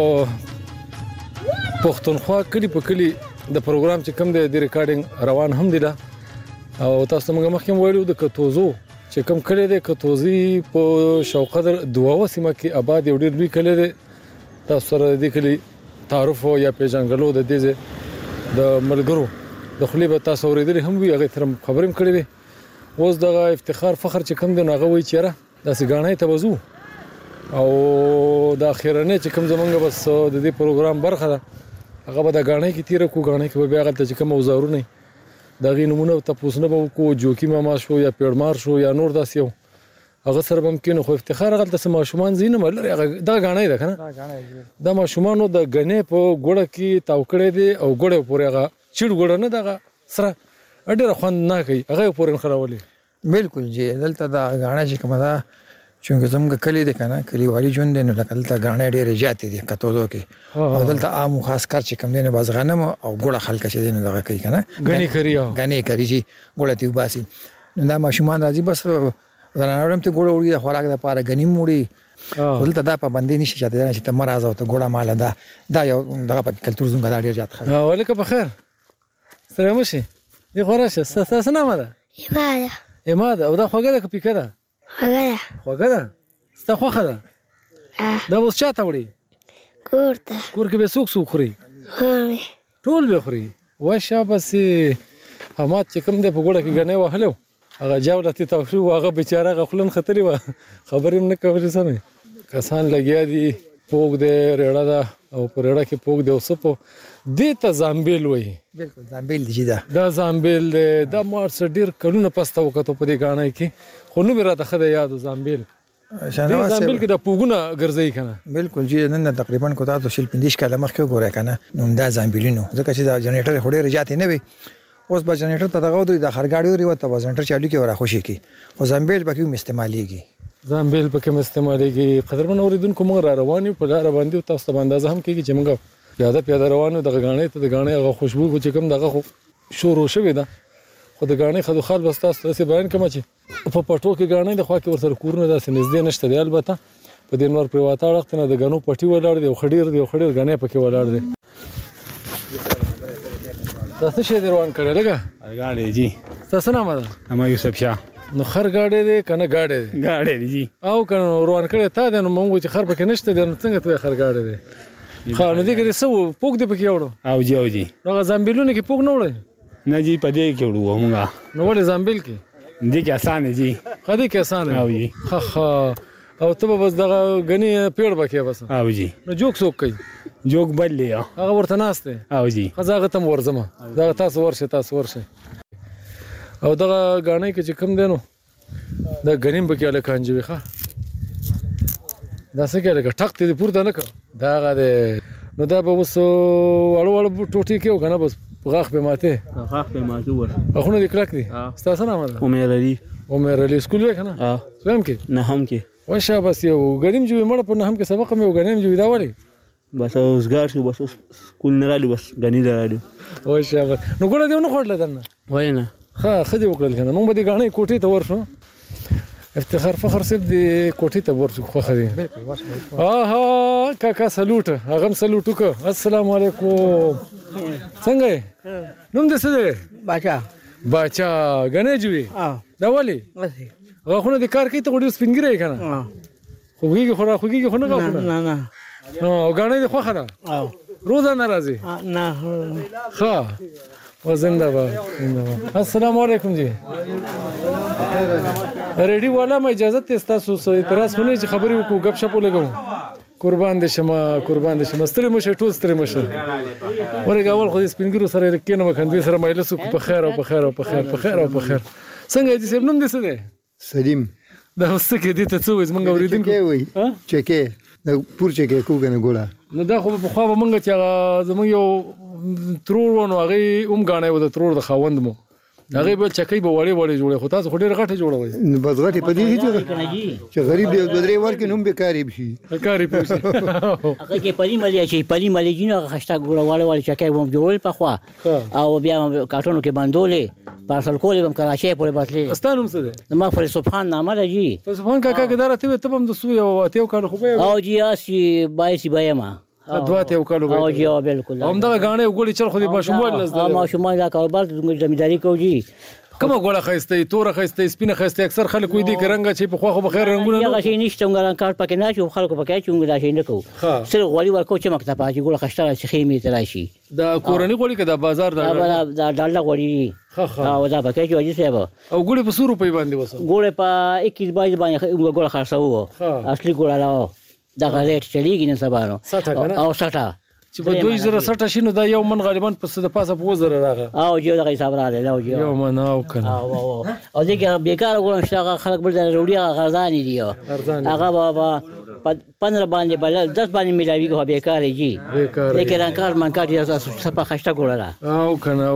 پښتونخوا کلی په کلی د پروګرام چې کوم د ریکارډینګ روان هم دی او تاسو موږ مخکې ویلو د کتوزو چې کوم کلی دی کتوزي په شوقدر دواوه سیمه کې آباد یو ډیر لوی کلی دی تاسو سره د کلی تعارف یا پیژنګلو د دې د ملګرو د خلی به تاسو اوریدل هم وي هغه تر خبرم کړی دی اوس د افتخار فخر چې کوم دی هغه وی چیرې داسې غاڼې ته وځو او د اخیرنه چې کوم زمونږ بس د دې پروګرام برخه ده هغه به د غاڼې کې تیر کو غاڼې کې به بیا غلطه چې کوم وزارونه د غي نمونه تاسو نه به کو جوکی ماما شو یا پیړمار شو یا نور داس یو هغه سره ممکن خو افتخار غلطه سم شومان زینه مل د غاڼې ده کنه د ماشومانو د غنې په ګوړه کې تاوکړې دي او ګوړه پورې هغه چړ ګوړه نه دغه سره اډه خوند نه کوي هغه پورې خراولي بالکل جی دلته دا غاڼه چې کومه ده چې زموږ کلی دی کنه کلیوالي ژوند دی نو دلته غاڼه ډېرې زیاتې دي کتوزو کې او دلته عام خاص کار چې کوم دی نه باز غنم او ګوړه خلک چې دی نو دغه کوي کنه غني کوي چې ګوړه تی وباسي نو دا ماشومان راځي بس زنانورم ته ګوړه وړي د خوراک لپاره غنی موړي دلته دا پابندي نشي چې ته مرز او ته ګوړه مال دا یو دغه په کلتور زموږ دا ډېر زیات خلک ولیکم په خیر سلام شي دی خوراشه تاسو نه ماده ایماده او دا خوګه ده کپی کړه خوګه ده ستا خوخه ده دا اوس چاته وړي کور کې به سوق خوري ټول به خوري واشه بس همات چې کوم ده په ګوړه کې غنې وهلو هغه جوړه ته شو هغه بیچاره غفلن خطرې و خبرې نه کولې سمې کسان لګیا دي پوګ دې رېړه ده او پر رېړه کې پوګ دې اوسپو دې ته زامبیل وایي بالکل زامبیل دی دا زامبیل دا مارس ډیر کلونه پسته وکړو په دې غاڼه کې خو نو راته خدای یاد زامبیل زامبیل کې د پوګونه ګرځي کنه بالکل جی نن تقریبا کو تاسو شل 15 کاله مخکې ګورې کنه نو دا زامبیلینو ځکه چې دا جنریټر هډې رجاتې نه وي اوس به جنریټر ته دغه د خرګاډي وري وته جنریټر چالو کې ورا خوشي کی خو زامبیل پکې استعماليږي زامبیل پکې استعماليږي قدرمن اوریدونکو موږ را رواني په لار باندې تاسو ته اندازه هم کېږي چې موږ پیاده روانو د غاڼې ته د غاڼې هغه خوشبو چې کوم دغه شروع شوی ده خو د غاڼې خدو خال بس تاسو ته بیان کوم چې په پټو کې غاڼې د خوا کې ورسره کورونه داسې نږدې نشته دی البته په دې نور پریواته وخت نه د غنو پټي ولاړ دی او خډیر غاڼې پکې ولاړ دی تاسو شه روان کړل لګا غاړې جی تاسو نامه ده اما یوسف شاه نو خر غاړې دی کنه غاړې جی او کنه روان کړی تا د نو مونږ چې خر پکې نشته دی نو څنګه ته خر غاړې دی خو نو دې کې څه پوک دی پکې وړو او جی نو زامبیلونه کې پوک نه وړي نه جی پدې کې وړو مونږه نو ولې زامبیل کې دې کې آسان جی خدای کې آسان او جی او ته بس دغه غني پیړ بکې بس او جی نو جوک څوک کوي جوک بل لی هغه ورته ناشته او جی خزاغه تم ورزمه دا تاسو ورشه او دغه غاڼې کې چې کم دینو دا غنیم بکې له کانجوي ښه دا څه کې لکه ټک ته پورته نه کړ دا غاده نو دا به وسو اړو ټوټي کې وکنه بس غاخ به ماته ور اخونه دې کلک دي تاسو نه مده عمر علي سکول وای کنه سم کې نه هم کې واشه بس یو غنیم جو مړ په نه هم کې سبق مې غنیم جو دا وړي بس اوسګار شو بس سکول نه رالو بس غنی رالو واشه نو ګوره دې نو خړل دنه وای نه ها خدي وکړل کنه نو به دې غاڼې کوټې ته ورشو افتخار فخر سب دې کوټې ته ورشو خو خدي کاکا سلوټ هغه سلوټ وک السلام علیکم څنګه نوم دې څه دی باچا غنې جوړي دا ولي غاخونه د کار کوي ته وړو سپینګری کنه خوږیږي خو نه غاخونه نه نو غاڼې د خوخه ده روزانه راځي نه ها وزنده با السلام علیکم جی ریډي والا ما اجازه ته تاسو سو اعتراض نه چې خبرې وکړو غب شپ ولګو قربان دې شمه ستړي مشه ټول ستړي مشه ورګه اول خو دې سپینګرو سره کېنه مخندې سره مایلسو په خیر او په خیر څنګه دې سم نوم دې څه دی سلیم دا وسه کې دې ته څه وځ مونږ اوریدونکو چکه دا پور چکه کوګنه ګولا نو دا خو په خو مونږ چې زمونږ یو ترور ونه هغه غاڼې و د ترور د خاوند مو هغه به چکې به وړي وړي جوړه خو تاسو خو ډېر غټه جوړوي بس غټي په دې چې غریب دی بدري ورکې نوم به کاری بشي کاری بشي هغه کې پلی ملي چې پلی ملي جنو خشتا ګوره وړي چکې ووم جوړول په خوا او بیا کارټونو کې باندولې پارسل کولې هم کراچۍ پورې باتلې استانم څه ده ما پر سبحان نامه ده جی سبحان کاکا کې دارته ته هم د سوی او ته کار خو به او جی اسی بایسي بایما دواته یو کالو او جی بالکل هم دا غاڼه وګړي چل خو دې ماشومان لزده ماشومان دا کاروبار د زمینداری کوي کومه ګوړه خسته تور خسته سپینه خسته اکثر خلک وې دي کرنګ چې په خو خو بخیر رنگونه نه شي نشته څنګه کار پکې نه شو خلکو پکې چونګ دا شي نه کو سره غوړي ورکو چې مکتب پاتې ګوړه خسته چې خېمه تراشي دا کورنی غوړي کې دا بازار دا ډالډا غوړي او دا پکې چې وځي سبا او ګوړي په 100 روپۍ باندې وسه ګوړه په 21 باندې ګوړه خرڅو اصلي ګوړه لا دا غریټ چلیږي نه سبا او 60 چې په 2060 شینو دا یو من غالبا په صد پاسه په وزر راغه او جو دا حساب راغلی لا جو یو من او کنه او دغه بیکار غوړم شغه خلک بل وروړي غرضانی دي هغه بابا 15 باندې بل 10 باندې ملاوي کو بیکار جی لیکن کار من کار یا صفه خشته ګوره او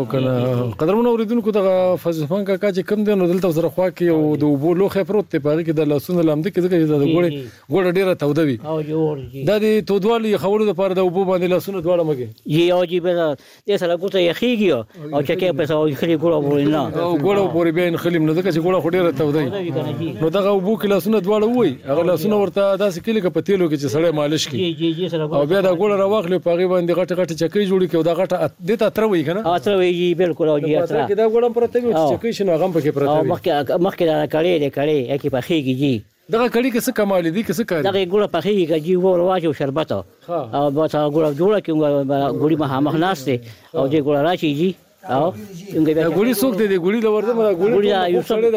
کنه قدرمن اوریدونکو دغه فزفان کاکا چې کم دی نو دلته سره خوا کې او د وبو لوخه پروت ته پاره کې د لاسونو لامد کې د ګوړه ډیره تودوي او جوړ دا د تودوالي خولو د پاره د وبو باندې لاسونو دواړه مګي جی او جی به دې سره ګوته یخیږي او چکه په سو خلی ګوړه ورینه او ګوړه پورې بین خلیم نه دغه چې ګوړه خډیره تودوي نو دغه وبو کې لاسونو دواړه وای هغه لاسونو ورته داسې کلی په تیلو کې چې سړی مالش کی جی سره او بیا دا ګوړه راوخلې پاغي باندې غټه غټه چکې جوړي کې دا غټه دته تروي کنه اتروي جی بالکل او جی اتره کې دا ګوړه پرته وي چې چکې شنو غم پکې پرته وي مخکې دا کړي یکي پخېږي جی دغه کړي کې څه کمال دي کې څه کوي دغه ګوړه پخېږي جی ور واجو شربت او با تا ګوړه جوړه کې ګوړي مخ ناشته او دې ګوړه راشي جی او ګوړي څوک دی ګوړي لور ده ګوړي یوسف ده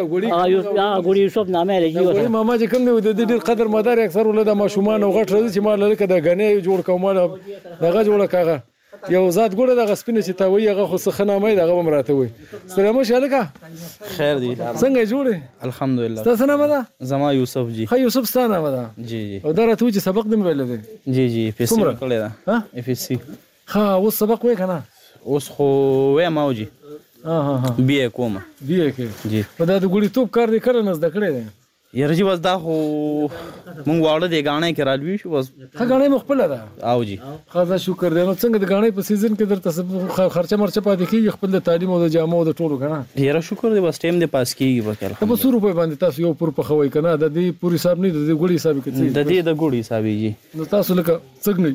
ګوړي یوسف نامه لري ګوړي ماما چې کوم دی د ډېر قدر مدار اکثر ولدا ماشومان او غټ راځي چې مال لکه د غنې جوړ کوم دغه جوړه کاغه یو ذات ګوره دغه سپینه چې تا وی هغه خو څه خنامه دغه مراته وي سلام علیکم خیر دی څنګه جوړه الحمدلله تاسو نامه ده زما یوسف جی خو یوسف ستانه نامه ده جی او دا راته چې سبق دم ویل دي جی اف اس سی کړی دا اف اس سی ها اوس سبق وای کنه اوس خو وې ماوجي بي کومه بي کې جی په دا د ګوړي توپ کار دې کړل نه زده کړی یارجی وز دا خو مونږ واړه دی غاڼې کې رالوي شو بس غاڼې مخبل ده او جی خدا شکر دی نو څنګه د غاڼې په سیزن کې درته خرچه مرچه پاتې کیږي خپل د تعلیم او د جامو د ټولو کنه یاره شکر دی بس ټیم دی پاس کیږي وکړه په 100 روپے باندې تاسو یو پر په خوي کنه د دې پوری حساب نه د ګوړي حساب کې د دې د ګوړي حساب جی نو تاسو لکه څنګه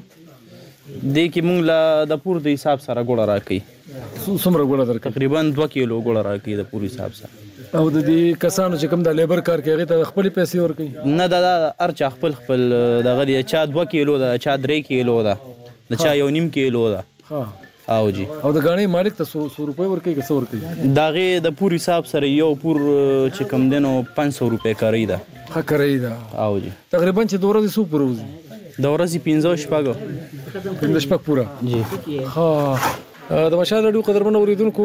دې کې مونږ لا د پور د حساب سره ګوړه راکې څومره ګوړه درکې تقریبا 2 کیلو ګوړه راکې د پوری حساب سره او د دې کسانو چې کوم د لیبر کار کوي هغه ته خپل پیسې ورکړي نه دا ارچا خپل دغه دی چا 2 کیلو دا چا 3 کیلو دا د چا 1.5 کیلو دا او جی او د غاڼې مالک ته 100 روپے ورکړي که 100 ورکړي داغه د پوری حساب سره یو پور چې کم دنو 500 روپے کوي دا ها کوي دا او جی تقریبا چې دوره دي 100 پروزي د ورځې 15 شپږ 15 شپږ پورا جی ها د مشال رادیو قدرمن اوریدونکو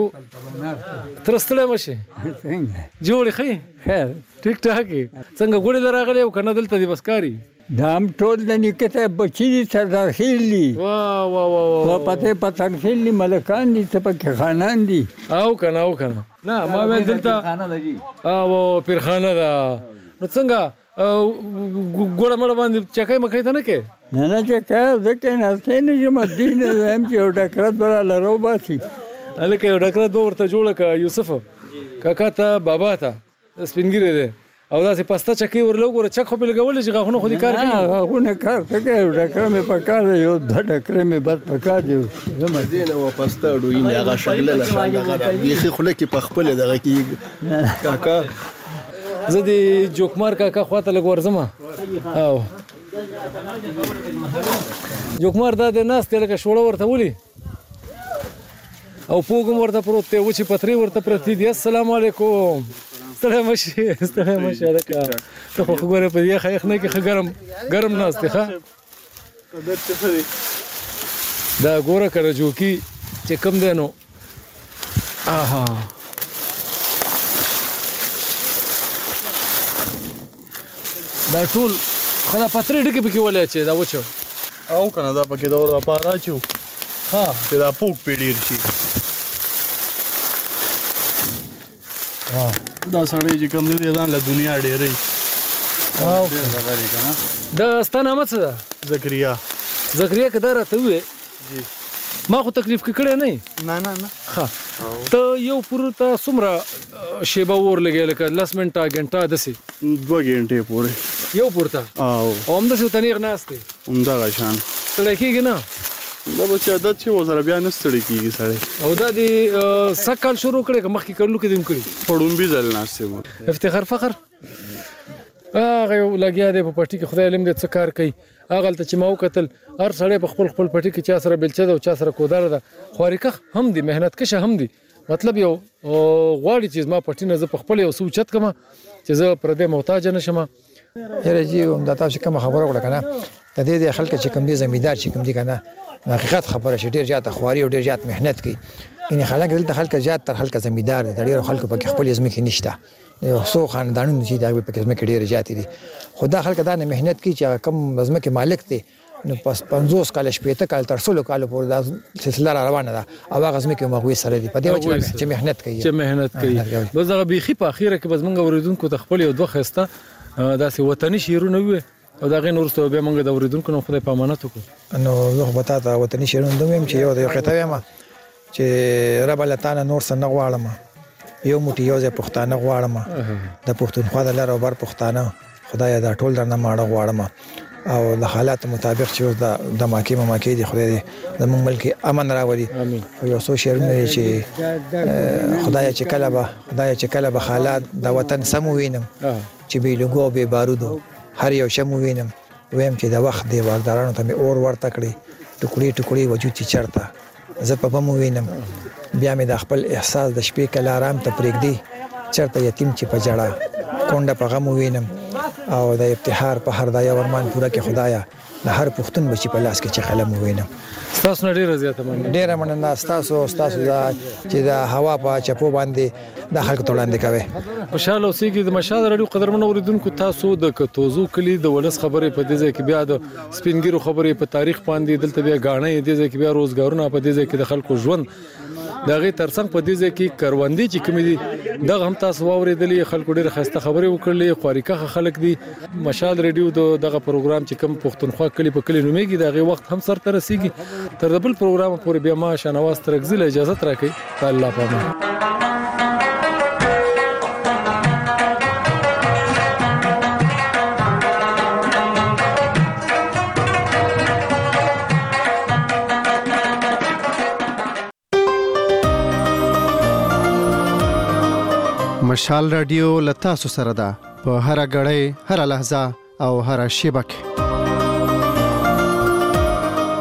ترستله مشه جوړی خیر ټیک ټاک څنګه ګوړې دراغلی او کنه دلته دی بسکاری دام ټول د نیکته بچی دي سردار خېلی واه واه واه پته پتن خېلی ملکان دي ته پکې خانان دي او کنه نه ما ویل دلته خانه ده جی او پیرخانه ده نو څنګه ګوړه مړه باندې چکای مکای ته نه کې نه چکای ځکه نه ستنه چې مدینه هم چې یو ډکرت بل لرو باسي الکه یو ډکرت به ورته جوړه کا یوسف کاکا ته بابا ته سپینګری ده او داسې پسته چکی ورلو ګوره چک خو په لګول چې غاښونه خو دې کار کوي غاښونه کار کوي ډکره مې پکار دی یو د ډکره مې بس پکار دی مدینه و پسته ډوی نه هغه شغله له بیخي خله کې په خپل دغه کې کاکا زه د جوکمار کاکا خواته لګ ورځم او جوکمار دا د ناس ته لکه شوړه ورته ولي او پوګم ورته پروت ته و چې پتري ورته پرتی دي السلام علیکم ستړی مشه لکه ته خو ګوره په دې خیخ نه کې ګرم ناست دی ښه دا ګوره کړه جوکي چې کم دی نو آها دا ټول خلا پتري ډکه پکې ولې چې دا وچو او کنه دا پکې دا ور پاره چو ها چې دا پوک پیډیر شي دا سړی چې کوم دی ځان له دنیا ډېرې دا ستا نامه څه ده؟ زکریا که دا راته ووایې ما خو تکلیف کې کړی نه یې؟ نه ښه ته یو پور ته څومره شیبه اور لګوې لکه 10 منټه ګنټه داسې 2 غنټې پورې یو پور ته او همداسې ورته نیغ ناست دی همدغه شان ستړی کېږي نه دا به چې عادت شي ورسره بیا نه ستړی کېږي سړی او دا دې سږ کال شروع کړی که مخکې کلونو کې دې هم کړي په ړومبي ځل ناست یم افتخار فخر هغه یو لګیا دی په پټي کې خدای علم دی څه کار کوي هغلته چې ما وکتل هر سړی په خپل پټي کې چا سره بیلچه ده او چا سره کوداره ده خوارکښ هم دي محنت کشه هم دي مطلب یو غواړي چې زما پټي نه زه په خپل یو څه اوچت کړم چې زه پردی محتاج نه شم یاره جی همدا تاسو کومه خبره وکړه که نه د دې خلک چې کوم دي زمیندار چې کوم دي که نه حقیقت خبره شي ډېر زیاته خواري او ډېر زیات محنت کوي یعنې خلک دلته خلک زیات تر خلک زمیندار دي د ډېرو خلکو پکې خپلې ځمکې نشته یو څو خاندانونه چې د هغوی پکې ځمکې ډېرې زیاتې دي خو دا خلک دا نه محنت کوي چې هغه کوم ځمکې مالک دی نو پس 50 کاله 80 کاله تر 100 کاله پورې دا سلسله روانه ده او هغه ځمکې مغوي سره دي په دې وجه چې محنت کوي بس هغه بيخي په اخیره کې بس موږ اوریدونکو ته خپل یو دوه خسته داسې وطني شعرونه وي او دا غي نورسته بیا موږ د اوریدونکو نو خدای په امانت وکړو نو زه خو به تا وطني شعرونه دوم چې یو قطعه وایم چې رب الله تعالی نور څه نه غواړم یو موټی یو ځای پښتانه غواړم د پښتونخوا د لر او بر پښتانه خدای دا ټول درنه ماړه غواړم او د حالات مطابق چې د ماکي دي خدای دې زموږ ملک امن راوړي او یو څو شعرونه چې خدای چې کله به حالات د وطن سم وینم چې بې لوګو بې بارودو هر یو شم وینم ویم چې د وخت دی واردارانو ته مې اور ورته کړي ټوکړي وجود چې چرته زه په بم وینم بیا مې د خپل احساس د شپې کله آرام ته پرېږدي چرته یتیم چې په جړه کونډه په غم وینم او د ابتحار په هر دا یو ارمان پوره کې خدایا د هر پښتون بچی په لاس کې چې قلم وینم تاسو نه ډیره زیاته مننه ډیره مننه تاسو دا چې د هوا په چپو باندې د خلکو وړاندې کوي خوشاله اوسئ د مشال رادیو قدرمن اوریدونکو تاسو د کتوزو کلی د ولس خبرې په دې ځای کې بیا د سپینګیرو خبرې په تاریخ باندې دلته بیا غاڼې دې ځای کې بیا روزګارونه په دې ځای کې د خلکو ژوند دا غي ترڅنګ په دې ځای کې کروندې چې کوم دي دغه هم تاسو واورېدلې خلکو ډېر خسته خبرې وکړلې خواريکه خلک دي مشال رادیو دغه پروګرام چې کوم پښتونخوا کلی په کلی نومېږي دغه وخت هم سر ته رسیږي تر بل پروګرام پورې بیا ما شنواز ترګزل اجازه ترکې الله پامه مشال رادیو لتا سره ده په هر غړې هر لحظه او هر شیبه کې